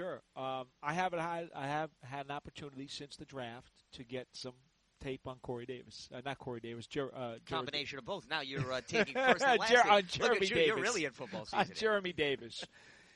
I have had an opportunity since the draft to get some tape on Corey Davis. Not Corey Davis. Combination of both. Now you're taking first and last. Look at you. You're really in football season. Jeremy Davis.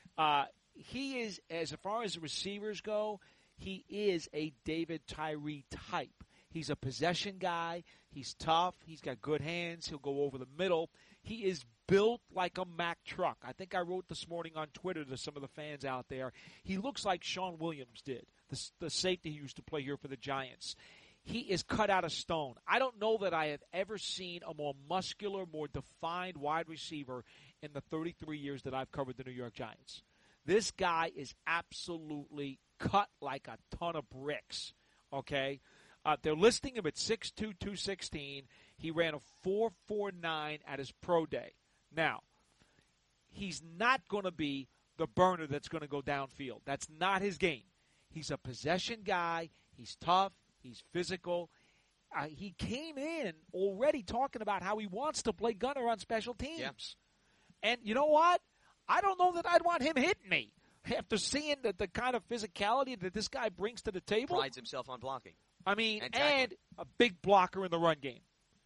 He is, as far as the receivers go, he is a David Tyree type. He's a possession guy. He's tough. He's got good hands. He'll go over the middle. He is built like a Mack truck. I think I wrote this morning on Twitter to some of the fans out there. He looks like Sean Williams did, the safety he used to play here for the Giants. He is cut out of stone. I don't know that I have ever seen a more muscular, more defined wide receiver in the 33 years that I've covered the New York Giants. This guy is absolutely cut like a ton of bricks, okay? They're listing him at 6'2", 216. He ran a 4.49 at his pro day. Now, he's not going to be the burner that's going to go downfield. That's not his game. He's a possession guy. He's tough. He's physical. He came in already talking about how he wants to play gunner on special teams. Yeah. And you know what? I don't know that I'd want him hitting me after seeing the kind of physicality that this guy brings to the table. Prides himself on blocking. I mean, and a big blocker in the run game.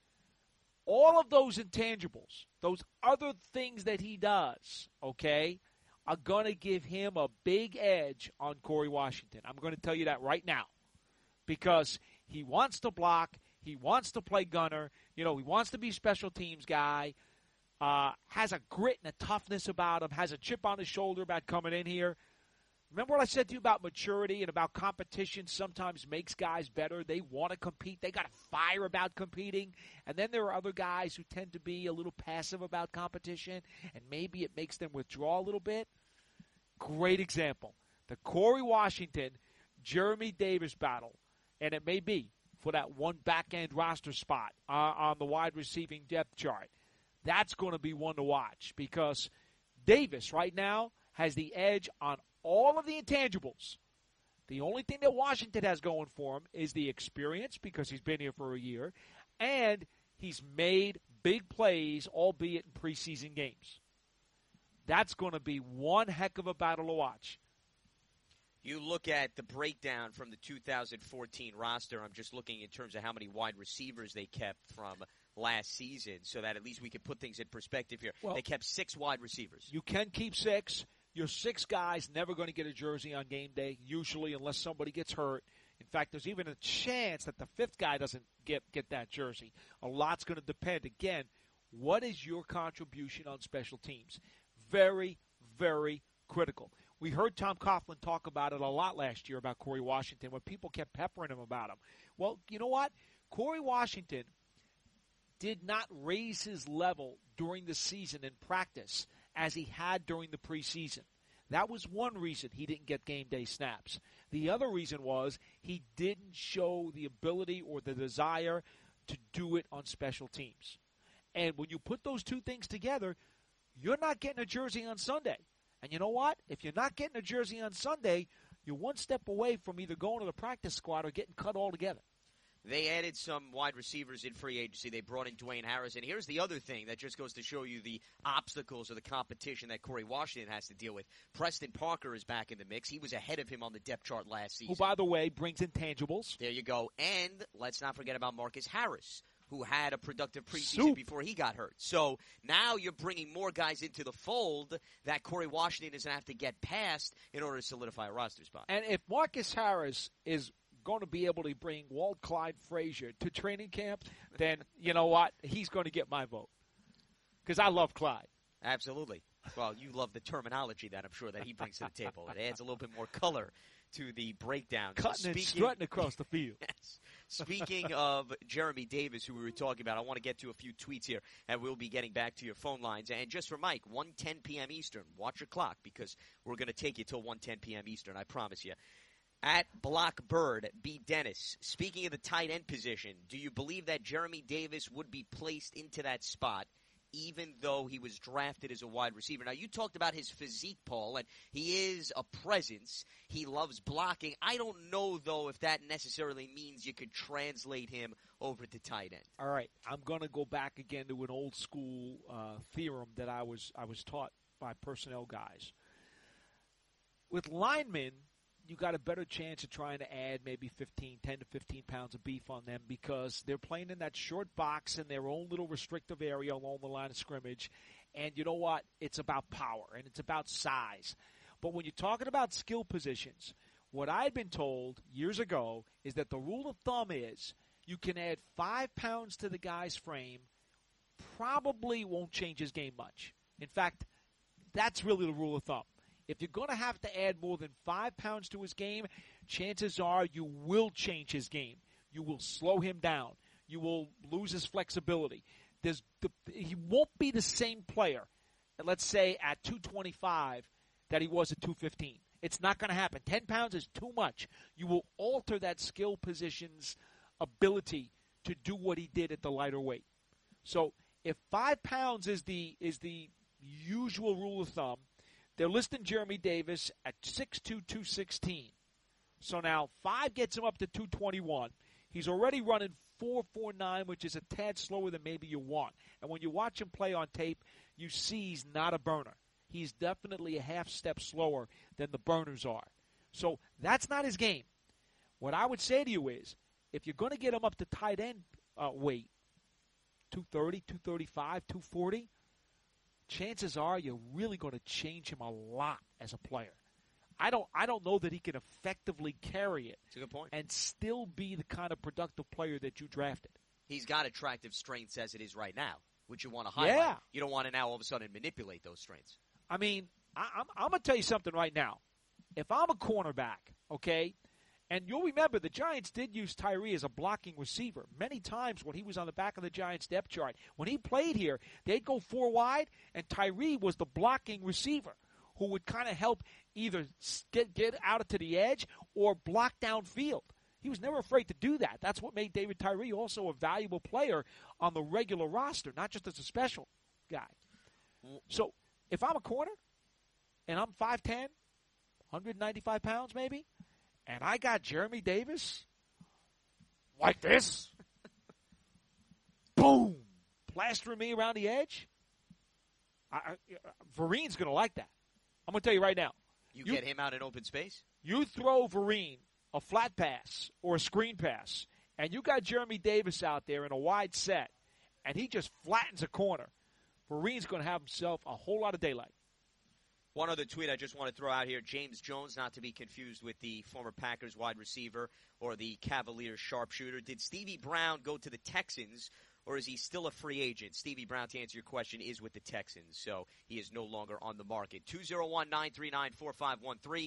All of those intangibles, those other things that he does, okay, are going to give him a big edge on Corey Washington. I'm going to tell you that right now. Because he wants to block, he wants to play gunner, he wants to be special teams guy, has a grit and a toughness about him, has a chip on his shoulder about coming in here. Remember what I said to you about maturity and about competition sometimes makes guys better? They want to compete. They got fire about competing. And then there are other guys who tend to be a little passive about competition, and maybe it makes them withdraw a little bit. Great example. The Corey Washington, Jeremy Davis battle, and it may be for that one back-end roster spot on the wide receiving depth chart. That's going to be one to watch because Davis right now has the edge on all of the intangibles. The only thing that Washington has going for him is the experience because he's been here for a year, and he's made big plays, albeit in preseason games. That's going to be one heck of a battle to watch. You look at the breakdown from the 2014 roster. I'm just looking in terms of how many wide receivers they kept from last season so that at least we can put things in perspective here. Well, they kept 6 wide receivers. You can keep 6. Your 6 guys never going to get a jersey on game day, usually, unless somebody gets hurt. In fact, there's even a chance that the 5th guy doesn't get that jersey. A lot's going to depend. Again, what is your contribution on special teams? Very, very critical. We heard Tom Coughlin talk about it a lot last year about Corey Washington when people kept peppering him about him. Well, you know what? Corey Washington did not raise his level during the season in practice as he had during the preseason. That was one reason he didn't get game day snaps. The other reason was he didn't show the ability or the desire to do it on special teams. And when you put those two things together, you're not getting a jersey on Sunday. And you know what? If you're not getting a jersey on Sunday, you're one step away from either going to the practice squad or getting cut altogether. They added some wide receivers in free agency. They brought in Dwayne Harris. And here's the other thing that just goes to show you the obstacles or the competition that Corey Washington has to deal with. Preston Parker is back in the mix. He was ahead of him on the depth chart last season. Who, by the way, brings intangibles. There you go. And let's not forget about Marcus Harris, who had a productive preseason before he got hurt. So now you're bringing more guys into the fold that Corey Washington is going to have to get past in order to solidify a roster spot. And if Marcus Harris is going to be able to bring Walt Clyde Frazier to training camp, then you know what? He's going to get my vote because I love Clyde. Absolutely. Well, you love the terminology that I'm sure that he brings to the table. It adds a little bit more color to the breakdown. Cutting and strutting across the field. Yes. Speaking of Jeremy Davis, who we were talking about, I want to get to a few tweets here, and we'll be getting back to your phone lines. And just for Mike, 1:10 p.m. Eastern, watch your clock because we're going to take you till 1:10 p.m. Eastern, I promise you. At Blockbird, B. Dennis, speaking of the tight end position, do you believe that Jeremy Davis would be placed into that spot even though he was drafted as a wide receiver? Now, you talked about his physique, Paul, and he is a presence. He loves blocking. I don't know, though, if that necessarily means you could translate him over to tight end. All right. I'm going to go back again to an old school theorem that I was taught by personnel guys. With linemen, you got a better chance of trying to add maybe 10 to 15 pounds of beef on them because they're playing in that short box in their own little restrictive area along the line of scrimmage. And you know what? It's about power and it's about size. But when you're talking about skill positions, what I'd been told years ago is that the rule of thumb is you can add 5 pounds to the guy's frame, probably won't change his game much. In fact, that's really the rule of thumb. If you're going to have to add more than 5 pounds to his game, chances are you will change his game. You will slow him down. You will lose his flexibility. He won't be the same player, let's say, at 225 that he was at 215. It's not going to happen. 10 pounds is too much. You will alter that skill position's ability to do what he did at the lighter weight. So if 5 pounds is the usual rule of thumb, they're listing Jeremy Davis at 6'2", 216. So now 5 gets him up to 221. He's already running 4.49, which is a tad slower than maybe you want. And when you watch him play on tape, you see he's not a burner. He's definitely a half step slower than the burners are. So that's not his game. What I would say to you is, if you're going to get him up to tight end weight, 230, 235, 240, chances are you're really going to change him a lot as a player. I don't know that he can effectively carry it. That's a good point. And still be the kind of productive player that you drafted. He's got attractive strengths as it is right now, which you want to highlight. Yeah. You don't want to now all of a sudden manipulate those strengths. I mean, I'm going to tell you something right now. if I'm a cornerback, okay, and you'll remember the Giants did use Tyree as a blocking receiver many times when he was on the back of the Giants depth chart. When he played here, they'd go 4 wide, and Tyree was the blocking receiver who would kind of help either get out to the edge or block downfield. He was never afraid to do that. That's what made David Tyree also a valuable player on the regular roster, not just as a special guy. So if I'm a corner and I'm 5'10", 195 pounds maybe, and I got Jeremy Davis like this, boom, plastering me around the edge, Vereen's going to like that. I'm going to tell you right now. You get him out in open space? You throw Vereen a flat pass or a screen pass, and you got Jeremy Davis out there in a wide set, and he just flattens a corner, Vereen's going to have himself a whole lot of daylight. One other tweet I just want to throw out here. James Jones, not to be confused with the former Packers wide receiver or the Cavaliers sharpshooter. Did Stevie Brown go to the Texans, or is he still a free agent? Stevie Brown, to answer your question, is with the Texans, so he is no longer on the market. 201-939-4513,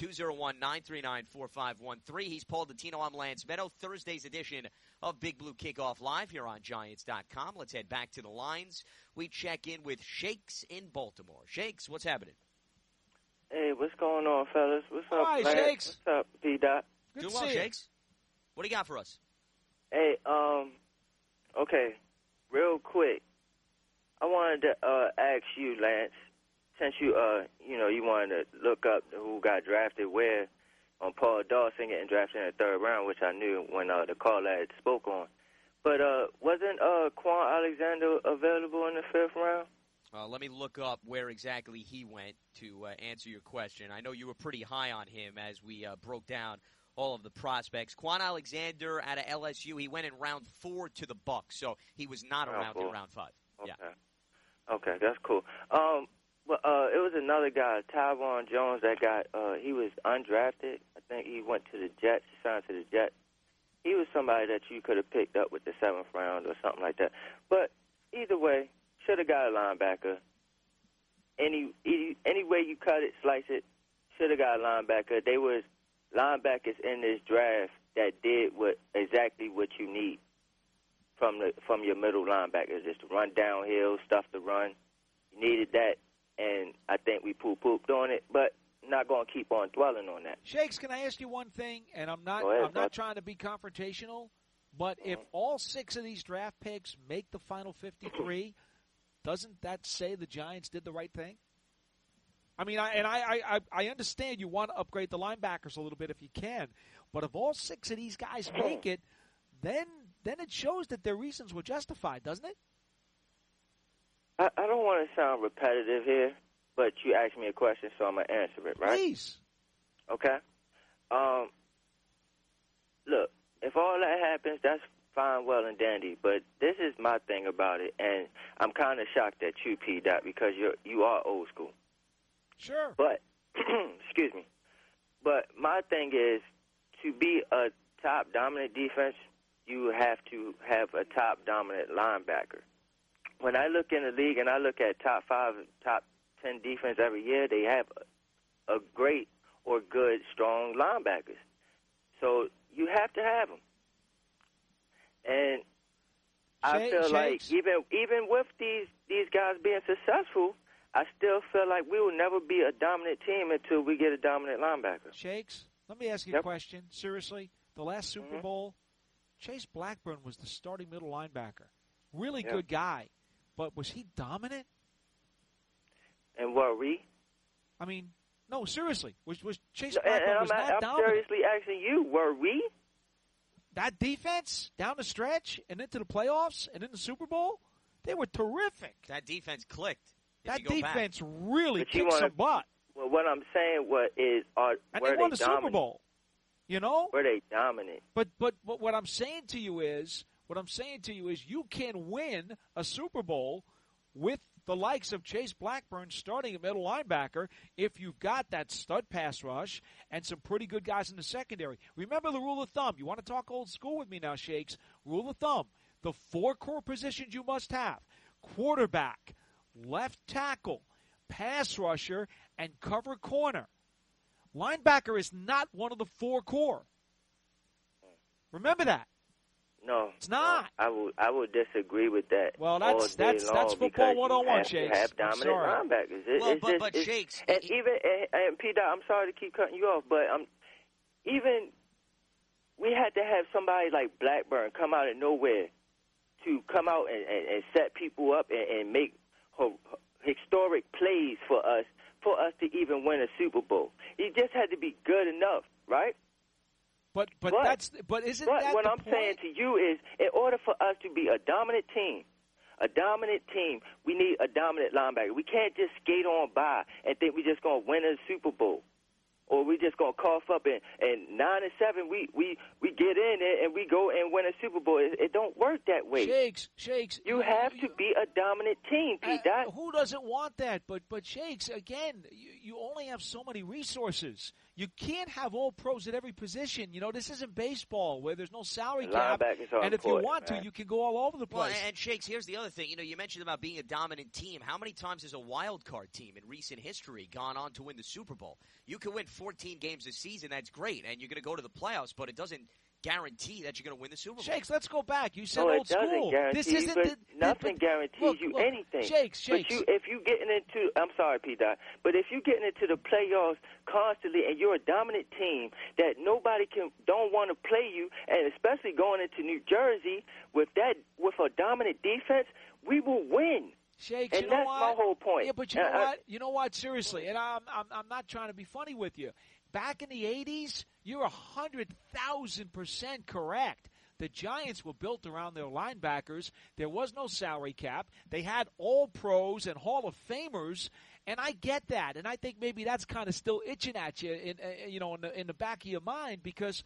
201-939-4513. He's Paul Dottino. I'm Lance Meadow. Thursday's edition of Big Blue Kickoff Live here on Giants.com. Let's head back to the lines. We check in with Shakes in Baltimore. Shakes, what's happening? Hey, what's going on, fellas? What's up, Hi, Lance? Shakes. What's up, P-Dot? Doing well, Shakes. What do you got for us? Hey, okay, real quick. I wanted to ask you, Lance, since you wanted to look up who got drafted where on Paul Dawson getting drafted in the 3rd round, which I knew when the caller had spoke on. But wasn't Quan Alexander available in the 5th round? Let me look up where exactly he went to answer your question. I know you were pretty high on him as we broke down all of the prospects. Quan Alexander out of LSU, he went in round 4 to the Bucs, so he was not around in round 5. Okay. Yeah. Okay, that's cool. It was another guy, Tyron Jones, that got he was undrafted. I think he went to the Jets, signed to the Jets. He was somebody that you could have picked up with the 7th round or something like that. But either way, should have got a linebacker. Any way you cut it, slice it, should have got a linebacker. They was linebackers in this draft that did exactly what you need from your middle linebackers, just to run downhill, stuff to run. You needed that, and I think we pooped on it, but not going to keep on dwelling on that. Shakes, can I ask you one thing? And I'm not trying to be confrontational, but if all 6 of these draft picks make the final 53, doesn't that say the Giants did the right thing? I mean, I understand you want to upgrade the linebackers a little bit if you can, but if all 6 of these guys make it, then it shows that their reasons were justified, doesn't it? I don't want to sound repetitive here, but you asked me a question, so I'm going to answer it, right? Please. Okay. Look, if all that happens, that's fine, well, and dandy, but this is my thing about it, and I'm kind of shocked at you, P-Dot, because you are old school. Sure. But, excuse me, but my thing is, to be a top dominant defense, you have to have a top dominant linebacker. When I look in the league and I look at top 5, top 10 defense every year, they have a great or good, strong linebackers. So you have to have them. And I feel like even with these guys being successful, I still feel like we will never be a dominant team until we get a dominant linebacker. Shakes, let me ask you a question. Seriously, the last Super Bowl, Chase Blackburn was the starting middle linebacker. Really good guy. But was he dominant? And were we? I mean, no, seriously. Was Chase Blackburn was that dominant? I'm seriously asking you, were we? That defense down the stretch and into the playoffs and in the Super Bowl, they were terrific. That defense clicked. That defense really kicked some butt. Well, what I'm saying were they won the Super Bowl. You know? Were they dominant? But what I'm saying to you is you can win a Super Bowl with the likes of Chase Blackburn starting at middle linebacker if you've got that stud pass rush and some pretty good guys in the secondary. Remember the rule of thumb. You want to talk old school with me now, Shakes. Rule of thumb. The 4 core positions you must have: quarterback, left tackle, pass rusher, and cover corner. Linebacker is not one of the 4 core. Remember that. No, it's not. No, I would disagree with that. Well, that's football 101, Shakes. Have dominant linebackers. But Shakes, and P. I'm sorry to keep cutting you off, but even we had to have somebody like Blackburn come out of nowhere to come out and set people up and make historic plays for us to even win a Super Bowl. He just had to be good enough, right? But isn't that what the I'm point? saying to you is, in order for us to be a dominant team, we need a dominant linebacker. We can't just skate on by and think we're just going to win a Super Bowl, or we just going to cough up and 9-7 we get in there and we go and win a Super Bowl. It don't work that way. Shakes. You have to be a dominant team, P. Dot. Who doesn't want that? But Shakes, again, you only have so many resources. You can't have all pros at every position. You know, this isn't baseball where there's no salary cap. And if you want to, you can go all over the place. Well, and Shakes, here's the other thing. You know, you mentioned about being a dominant team. How many times has a wild card team in recent history gone on to win the Super Bowl? You can win 14 games a season. That's great. And you're going to go to the playoffs, but it doesn't guarantee that you're going to win the Super Bowl. Shakes, let's go back. You said old school. This isn't nothing guarantees you anything. Shakes. But if you getting into, I'm sorry, P. Dot, but if you getting into the playoffs constantly and you're a dominant team that nobody don't want to play you, and especially going into New Jersey with a dominant defense, we will win. Shakes, and that's my whole point. Yeah, but you know what? You know what? Seriously, and I'm not trying to be funny with you. Back in the 80s, you're 100,000% correct. The Giants were built around their linebackers. There was no salary cap. They had all pros and Hall of Famers, and I get that. And I think maybe that's kind of still itching at you, in the back of your mind, because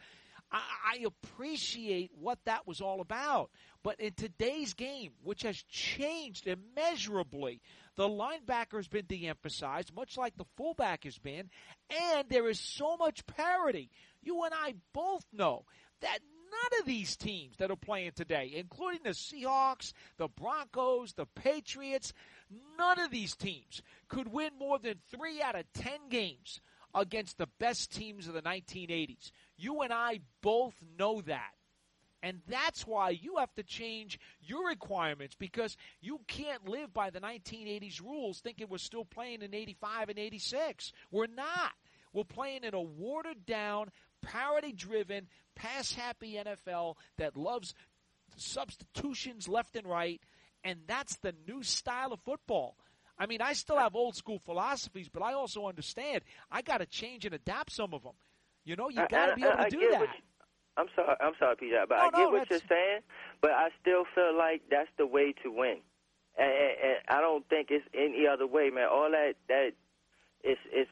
I appreciate what that was all about. But in today's game, which has changed immeasurably, the linebacker has been de-emphasized, much like the fullback has been, and there is so much parity. You and I both know that none of these teams that are playing today, including the Seahawks, the Broncos, the Patriots, none of these teams could win more than 3 out of 10 games against the best teams of the 1980s. You and I both know that. And that's why you have to change your requirements, because you can't live by the 1980s rules thinking we're still playing in 85 and 86. We're not. We're playing in a watered-down, parity-driven, pass-happy NFL that loves substitutions left and right, and that's the new style of football. I mean, I still have old-school philosophies, but I also understand I got to change and adapt some of them. You know, you got to be able to do that. I'm sorry, Peter, but I get what you're saying, but I still feel like that's the way to win. And I don't think it's any other way, man. All that is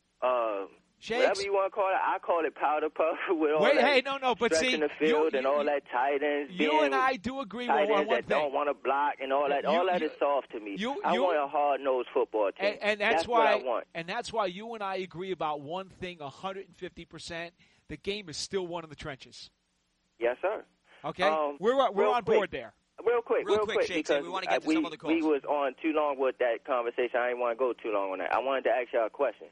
whatever you want to call it. I call it powder puff with all that but stretching the field and all that tight ends. You and I do agree with one thing. Don't want to block and all that. All that is soft to me. I want a hard-nosed football team. And that's why, what I want. And that's why you and I agree about one thing 150%. The game is still won in the trenches. Yes, sir. Okay? We're on board there. Real quick, Shakes, because we want to get to some of the calls. We was on too long with that conversation. I didn't want to go too long on that. I wanted to ask y'all a question.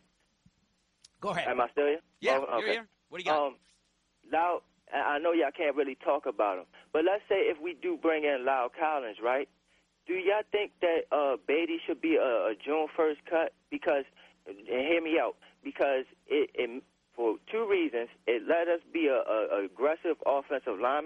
Go ahead. Am I still here? Yeah, okay. You're here. What do you got? Lau, I know y'all can't really talk about him, but let's say if we do bring in Lau Collins, right? Do y'all think that Beatty should be a June 1st cut? Because, and hear me out, because it for two reasons. It let us be a aggressive offensive line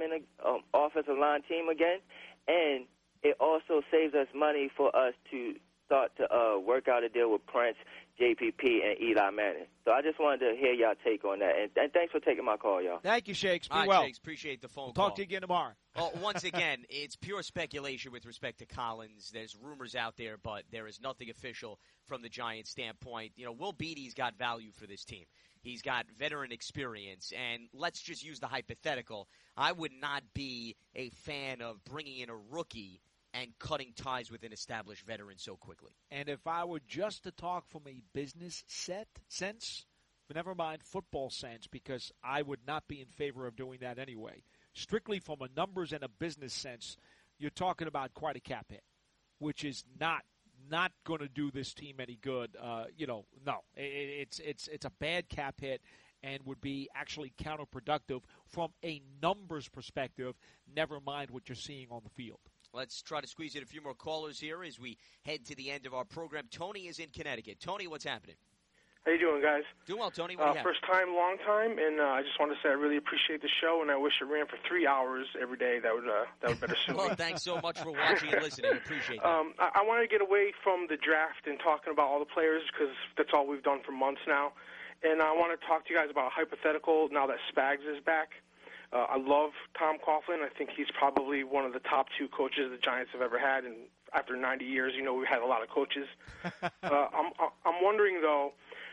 team again, and it also saves us money for us to start to work out a deal with Prince, JPP, and Eli Manning. So I just wanted to hear y'all take on that, and thanks for taking my call, y'all. Thank you, Shakes. Be All right, well. Shakes, appreciate the phone call. call. Talk to you again tomorrow. Well, once again, it's pure speculation with respect to Collins. There's rumors out there, but there is nothing official from the Giants' standpoint. You know, Will Beatty's got value for this team. He's got veteran experience, and let's just use the hypothetical. I would not be a fan of bringing in a rookie and cutting ties with an established veteran so quickly. And if I were just to talk from a business sense, but never mind football sense, because I would not be in favor of doing that anyway. Strictly from a numbers and a business sense, you're talking about quite a cap hit, which is not not going to do this team any good. No, it's a bad cap hit and would be actually counterproductive from a numbers perspective, never mind what you're seeing on the field. Let's try to squeeze in a few more callers here as we head to the end of our program. Tony is in Connecticut. Tony, what's happening? How you doing, guys? Doing well, Tony. What do you have? First time, long time, and I just want to say I really appreciate the show, and I wish it ran for 3 hours every day. That would better suit me. Well, thanks so much for watching and listening. Appreciate that. I want to get away from the draft and talking about all the players because that's all we've done for months now. And I want to talk to you guys about a hypothetical now that Spags is back. I love Tom Coughlin. I think he's probably one of the top 2 coaches the Giants have ever had. And after 90 years, we've had a lot of coaches. I'm wondering, though,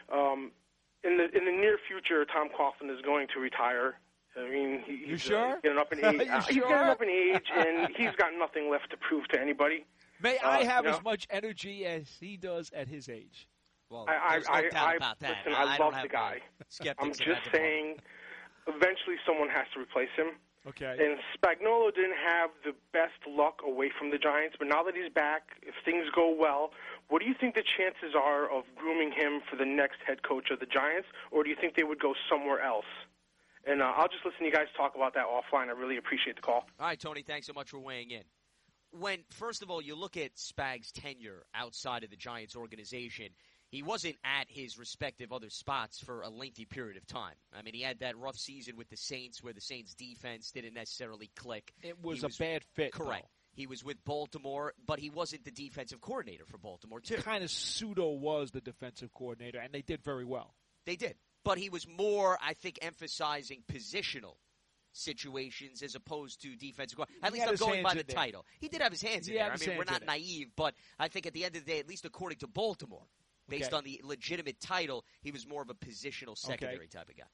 in the near future, Tom Coughlin is going to retire. I mean, he's getting up in age. He's getting up in age, and he's got nothing left to prove to anybody. May I have as much energy as he does at his age? Well, there's no doubt about that. Listen, I love the guy. I'm just saying, eventually someone has to replace him. Okay. And Spagnuolo didn't have the best luck away from the Giants, but now that he's back, if things go well, what do you think the chances are of grooming him for the next head coach of the Giants, or do you think they would go somewhere else? And I'll just listen to you guys talk about that offline. I really appreciate the call. All right, Tony, thanks so much for weighing in. First of all, you look at Spags' tenure outside of the Giants organization, he wasn't at his respective other spots for a lengthy period of time. I mean, he had that rough season with the Saints where the Saints' defense didn't necessarily click. It was a bad fit, correct. Though. He was with Baltimore, but he wasn't the defensive coordinator for Baltimore, too. Kind of pseudo was the defensive coordinator, and they did very well. They did. But he was more, I think, emphasizing positional situations as opposed to defensive coordinator. At least I'm going by the title. He did have his hands in there. I mean, we're not naive, but I think at the end of the day, at least according to Baltimore, based on the legitimate title, he was more of a positional secondary type of guy.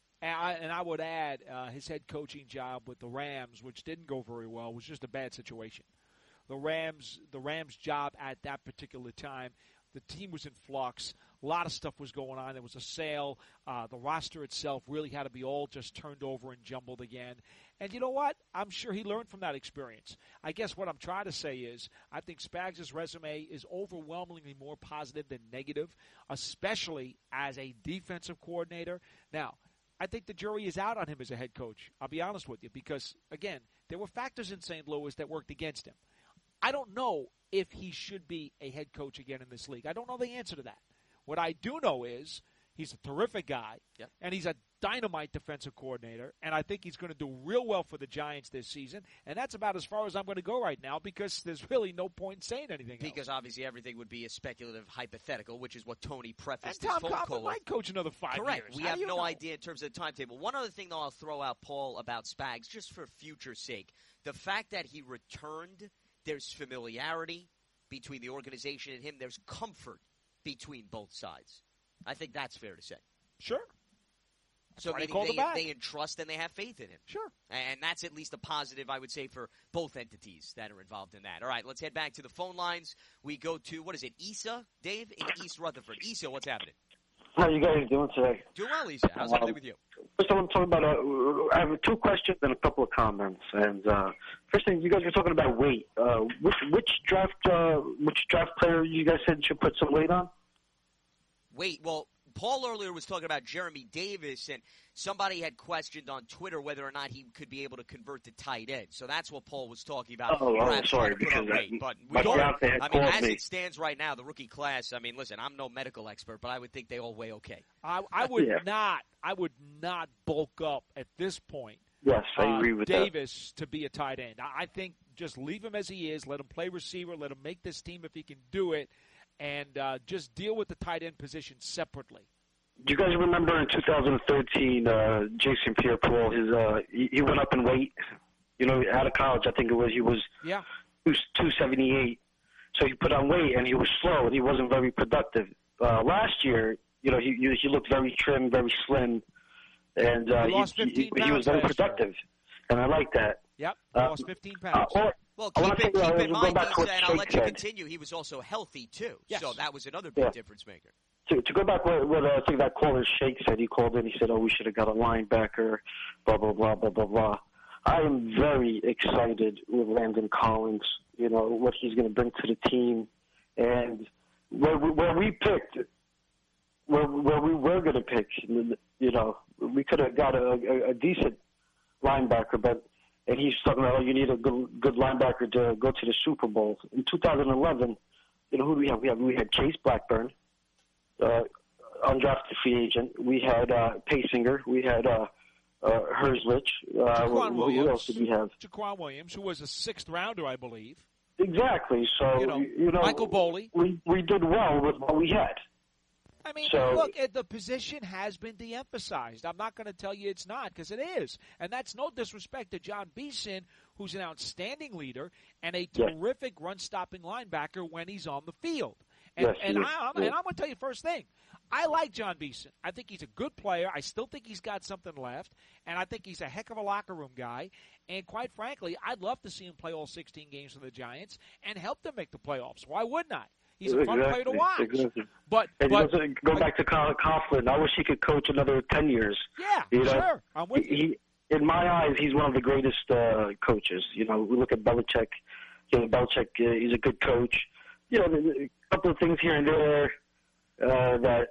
And I would add his head coaching job with the Rams, which didn't go very well, was just a bad situation. The Rams' job at that particular time, the team was in flux. A lot of stuff was going on. There was a sale. The roster itself really had to be all just turned over and jumbled again. And you know what? I'm sure he learned from that experience. I guess what I'm trying to say is I think Spags' resume is overwhelmingly more positive than negative, especially as a defensive coordinator. Now, I think the jury is out on him as a head coach. I'll be honest with you because, again, there were factors in St. Louis that worked against him. I don't know if he should be a head coach again in this league. I don't know the answer to that. What I do know is he's a terrific guy, and he's a dynamite defensive coordinator, and I think he's going to do real well for the Giants this season, and that's about as far as I'm going to go right now because there's really no point in saying anything else. Because obviously everything would be a speculative hypothetical, which is what Tony prefaced his phone call with. And Tom Coughlin might coach another 5 years. Correct. We have no idea in terms of the timetable. One other thing, though, I'll throw out, Paul, about Spags, just for future's sake. The fact that he returned, there's familiarity between the organization and him. There's comfort between both sides. I think that's fair to say. Sure. So they entrust and they have faith in him. Sure. And that's at least a positive, I would say, for both entities that are involved in that. All right, let's head back to the phone lines. We go to, Issa, Dave, in East Rutherford. Issa, what's happening? How are you guys doing today? Doing well, Issa. How's everything with you? First, I want to talk about, I have 2 questions and a couple of comments. And first thing, you guys were talking about weight. Which draft player you guys said should put some weight on? Weight, well, Paul earlier was talking about Jeremy Davis, and somebody had questioned on Twitter whether or not he could be able to convert to tight end. So that's what Paul was talking about. Sorry, because as it stands right now, the rookie class, I mean, listen, I'm no medical expert, but I would think they all weigh okay. I would not bulk up at this point. Yes, I agree with Davis to be a tight end. I think just leave him as he is, let him play receiver, let him make this team if he can do it, and just deal with the tight end position separately. Do you guys remember in 2013, Jason Pierre-Paul, he went up in weight? Out of college, I think it was, he was 278. So he put on weight, and he was slow, and he wasn't very productive. Last year, he looked very trim, very slim, and he lost 15 pounds he was very productive, and I like that. Yep, he lost 15 pounds. Well, keep in mind, and I'll let you continue, he was also healthy, too. Yes. So that was another big difference maker. To go back what I think that caller Shake said, he called in, he said, we should have got a linebacker, blah, blah, blah, blah, blah, blah. I am very excited with Landon Collins, what he's going to bring to the team. And where we picked, where we were going to pick, you know, we could have got a decent linebacker, and he's talking about, you need a good linebacker to go to the Super Bowl. In 2011, you know, who do we have? We had Chase Blackburn, undrafted free agent. We had Paysinger. We had Herzlich. Who else did we have? Jaquan Williams, who was a 6th rounder, I believe. Exactly. So, you know Michael Boley. We did well with what we had. I mean, so, look, the position has been de-emphasized. I'm not going to tell you it's not, because it is. And that's no disrespect to John Beeson, who's an outstanding leader and a terrific run-stopping linebacker when he's on the field. And, I'm going to tell you first thing. I like John Beeson. I think he's a good player. I still think he's got something left. And I think he's a heck of a locker room guy. And quite frankly, I'd love to see him play all 16 games for the Giants and help them make the playoffs. Why wouldn't I? He's a fun player to watch. Exactly. But go back to Colin Coughlin. I wish he could coach another 10 years. Yeah, you know? Sure. I'm with you. In my eyes, he's one of the greatest coaches. You know, we look at Belichick. You know, Belichick, he's a good coach. You know, a couple of things here and there that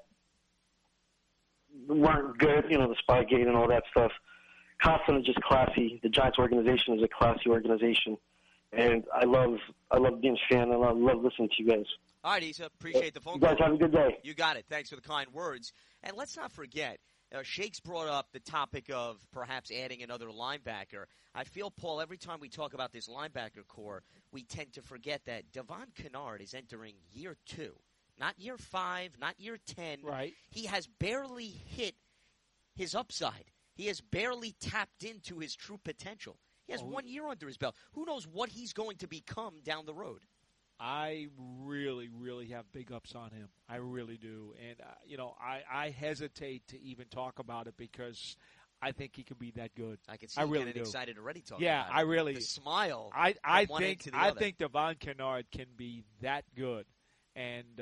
weren't good. You know, the Spygate and all that stuff. Coughlin is just classy. The Giants organization is a classy organization. And I love being a fan, and I love listening to you guys. All right, Isa, appreciate the phone you call. guys have a good day. You got it. Thanks for the kind words. And let's not forget, Shakes brought up the topic of perhaps adding another linebacker. I feel, Paul, every time we talk about this linebacker core, we tend to forget that Devon Kennard is entering year 2. Not year 5, not year 10. Right. He has barely hit his upside. He has barely tapped into his true potential. He has 1 year under his belt. Who knows what he's going to become down the road? I really, really have big ups on him. I really do. And, you know, I hesitate to even talk about it because I think he can be that good. I can see you getting excited already talking about it. Yeah, I really. The smile. I think Devon Kennard can be that good. And,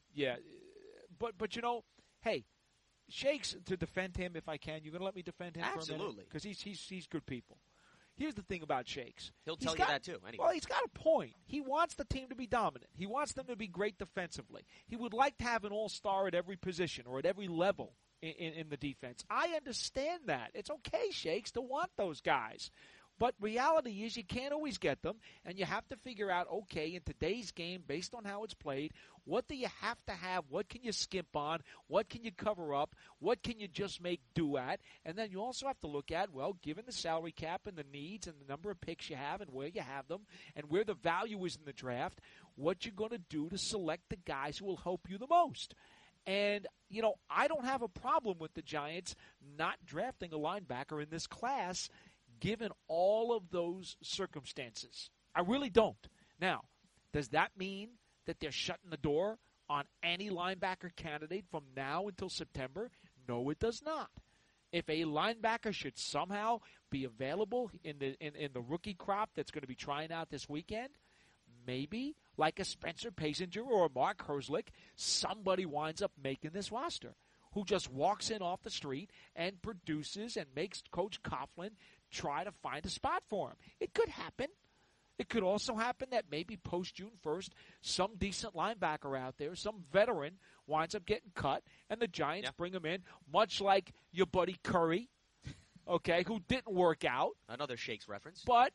but you know, hey, Shakes, to defend him if I can. You going to let me defend him for a minute? Absolutely. Because he's good people. Here's the thing about Shakes. He'll tell you that, too. Anyway. Well, he's got a point. He wants the team to be dominant. He wants them to be great defensively. He would like to have an all-star at every position or at every level in the defense. I understand that. It's okay, Shakes, to want those guys. But reality is you can't always get them, and you have to figure out, okay, in today's game, based on how it's played, what do you have to have? What can you skimp on? What can you cover up? What can you just make do at? And then you also have to look at, well, given the salary cap and the needs and the number of picks you have and where you have them and where the value is in the draft, what you're going to do to select the guys who will help you the most. And, you know, I don't have a problem with the Giants not drafting a linebacker in this class given all of those circumstances. I really don't. Now, does that mean that they're shutting the door on any linebacker candidate from now until September? No, it does not. If a linebacker should somehow be available in the rookie crop that's going to be trying out this weekend, maybe, like a Spencer Paysinger or a Mark Herzlich, somebody winds up making this roster who just walks in off the street and produces and makes Coach Coughlin try to find a spot for him. It could happen. It could also happen that maybe post-June 1st, some decent linebacker out there, some veteran, winds up getting cut, and the Giants bring him in, much like your buddy Curry, okay, who didn't work out. Another Shakes reference. But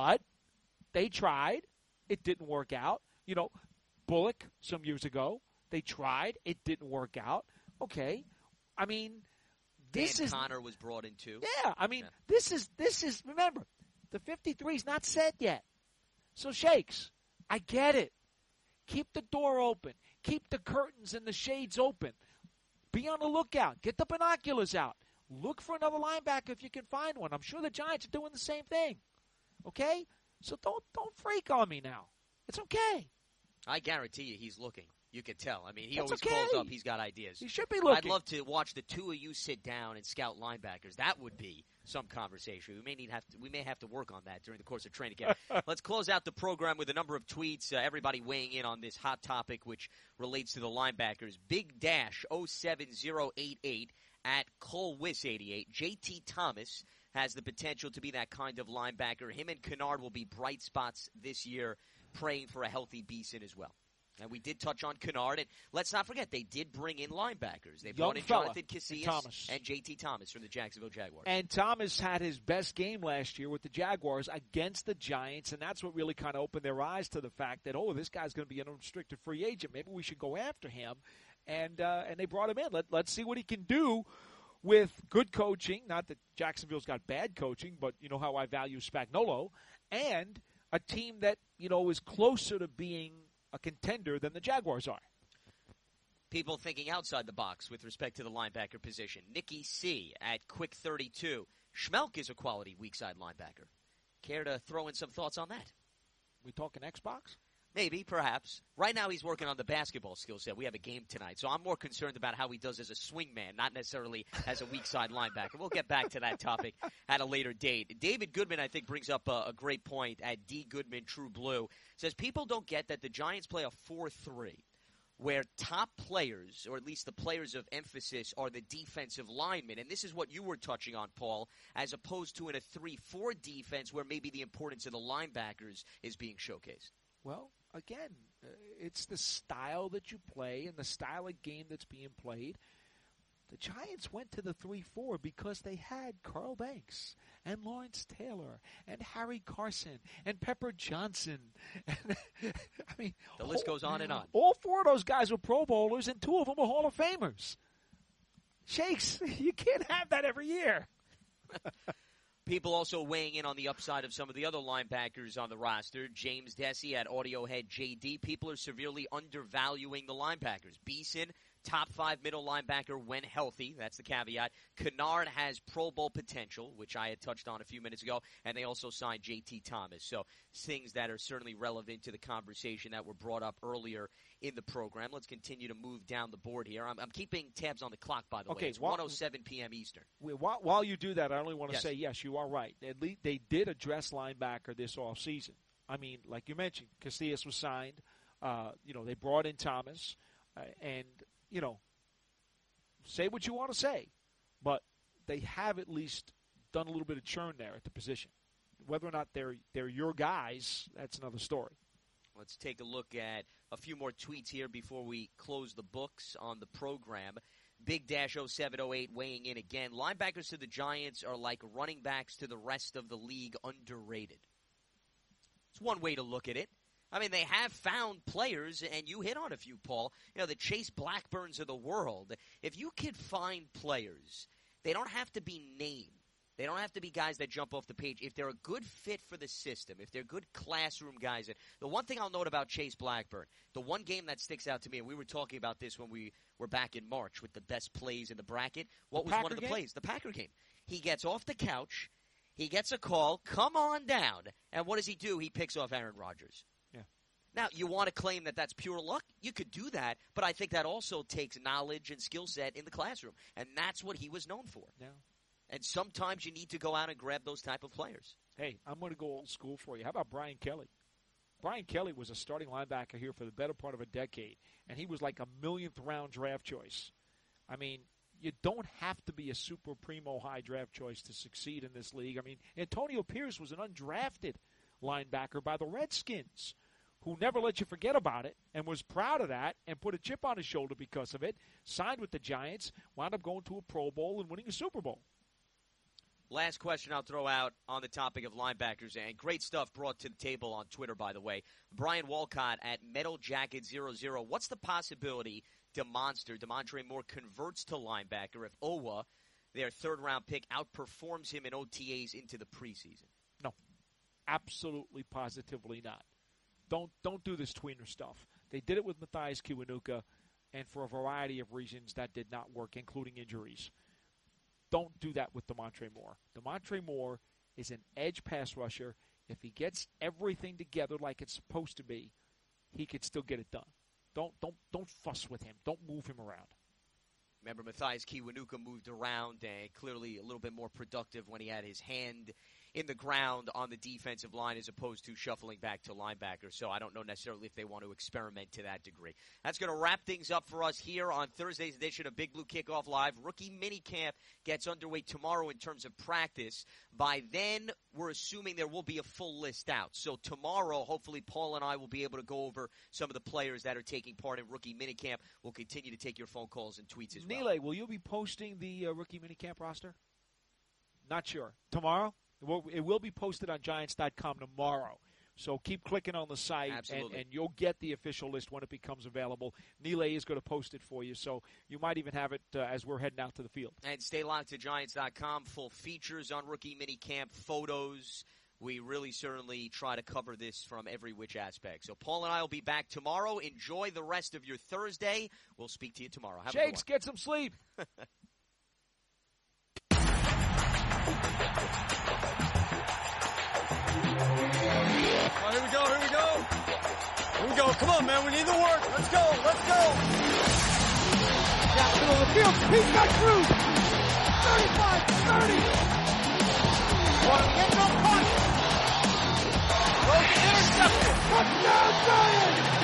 they tried. It didn't work out. You know, Bullock some years ago, they tried. It didn't work out. Okay. I mean, Dan Connor was brought in too. Yeah, I mean, this is remember, the 53 is not set yet. So Shakes, I get it. Keep the door open. Keep the curtains and the shades open. Be on the lookout. Get the binoculars out. Look for another linebacker if you can find one. I'm sure the Giants are doing the same thing. Okay? So don't freak on me now. It's okay. I guarantee you he's looking. You can tell. I mean, he That's always okay. calls up. He's got ideas. He should be looking. I'd love to watch the two of you sit down and scout linebackers. That would be some conversation. We may have to work on that during the course of training camp. Let's close out the program with a number of tweets. Everybody weighing in on this hot topic, which relates to the linebackers. Big Dash 07088 at Colwiss88. JT Thomas has the potential to be that kind of linebacker. Him and Kennard will be bright spots this year. Praying for a healthy Beeson as well. And we did touch on Kennard. And let's not forget, they did bring in linebackers. They Young brought in fella, Jonathan Casillas and J.T. Thomas from the Jacksonville Jaguars. And Thomas had his best game last year with the Jaguars against the Giants, and that's what really kind of opened their eyes to the fact that, this guy's going to be an unrestricted free agent. Maybe we should go after him. And they brought him in. Let's see what he can do with good coaching. Not that Jacksonville's got bad coaching, but you know how I value Spagnuolo. And a team that, is closer to being a contender than the Jaguars are. People thinking outside the box with respect to the linebacker position. Nicky C. at Quick 32. Schmelk is a quality weak side linebacker. Care to throw in some thoughts on that? We talking Xbox? Maybe, perhaps. Right now he's working on the basketball skill set. We have a game tonight, so I'm more concerned about how he does as a swingman, not necessarily as a weak side linebacker. We'll get back to that topic at a later date. David Goodman, I think, brings up a great point at D. Goodman True Blue. Says people don't get that the Giants play a 4-3, where top players, or at least the players of emphasis, are the defensive linemen. And this is what you were touching on, Paul, as opposed to in a 3-4 defense where maybe the importance of the linebackers is being showcased. Well, again, it's the style that you play and the style of game that's being played. The Giants went to the 3-4 because they had Carl Banks and Lawrence Taylor and Harry Carson and Pepper Johnson. The list goes on and on. All four of those guys were Pro Bowlers, and two of them were Hall of Famers. Shakes, you can't have that every year. People also weighing in on the upside of some of the other linebackers on the roster. James Desi at Audiohead JD. People are severely undervaluing the linebackers. Beeson, top 5 middle linebacker when healthy. That's the caveat. Kennard has Pro Bowl potential, which I had touched on a few minutes ago, and they also signed J.T. Thomas. So things that are certainly relevant to the conversation that were brought up earlier in the program. Let's continue to move down the board here. I'm keeping tabs on the clock, by the way. It's 1:07 p.m. Eastern. While you do that, I only want to say, yes, you are right. At least they did address linebacker this offseason. I mean, like you mentioned, Casillas was signed. They brought in Thomas. Say what you want to say, but they have at least done a little bit of churn there at the position. Whether or not they're your guys, that's another story. Let's take a look at a few more tweets here before we close the books on the program. Big-0708 weighing in again. Linebackers to the Giants are like running backs to the rest of the league, underrated. It's one way to look at it. I mean, they have found players, and you hit on a few, Paul. The Chase Blackburns of the world. If you can find players, they don't have to be named. They don't have to be guys that jump off the page. If they're a good fit for the system, if they're good classroom guys. And the one thing I'll note about Chase Blackburn, the one game that sticks out to me, and we were talking about this when we were back in March with the best plays in the bracket. What was one of the plays? The Packer game. He gets off the couch. He gets a call. Come on down. And what does he do? He picks off Aaron Rodgers. Now, you want to claim that that's pure luck? You could do that, but I think that also takes knowledge and skill set in the classroom, and that's what he was known for. Yeah. And sometimes you need to go out and grab those type of players. Hey, I'm going to go old school for you. How about Brian Kelly? Brian Kelly was a starting linebacker here for the better part of a decade, and he was like a millionth round draft choice. I mean, you don't have to be a super primo high draft choice to succeed in this league. I mean, Antonio Pierce was an undrafted linebacker by the Redskins, who never let you forget about it and was proud of that and put a chip on his shoulder because of it, signed with the Giants, wound up going to a Pro Bowl and winning a Super Bowl. Last question I'll throw out on the topic of linebackers, and great stuff brought to the table on Twitter, by the way. Brian Walcott at MetalJacket00. What's the possibility Demontre Moore converts to linebacker if Owa, their third-round pick, outperforms him in OTAs into the preseason? No. Absolutely, positively not. Don't do this tweener stuff. They did it with Matthias Kiwanuka, and for a variety of reasons that did not work, including injuries. Don't do that with Demontre Moore. Demontre Moore is an edge pass rusher. If he gets everything together like it's supposed to be, he could still get it done. Don't fuss with him. Don't move him around. Remember, Matthias Kiwanuka moved around and clearly a little bit more productive when he had his hand in the ground on the defensive line as opposed to shuffling back to linebacker. So I don't know necessarily if they want to experiment to that degree. That's going to wrap things up for us here on Thursday's edition of Big Blue Kickoff Live. Rookie minicamp gets underway tomorrow in terms of practice. By then, we're assuming there will be a full list out. So tomorrow, hopefully, Paul and I will be able to go over some of the players that are taking part in rookie minicamp. We'll continue to take your phone calls and tweets as well. Nile, will you be posting the rookie minicamp roster? Not sure. Tomorrow? It will be posted on Giants.com tomorrow. So keep clicking on the site, and you'll get the official list when it becomes available. Nile is going to post it for you, so you might even have it as we're heading out to the field. And stay locked to Giants.com. Full features on rookie minicamp, photos. We really certainly try to cover this from every which aspect. So Paul and I will be back tomorrow. Enjoy the rest of your Thursday. We'll speak to you tomorrow. Have a good one. Shakes, get some sleep. Oh, here we go, here we go. Here we go. Come on, man. We need the work. Let's go, let's go. Down the middle of the field. He's got Cruz. 35, 30. Get no punt. Throws intercepted. Touchdown, Giants.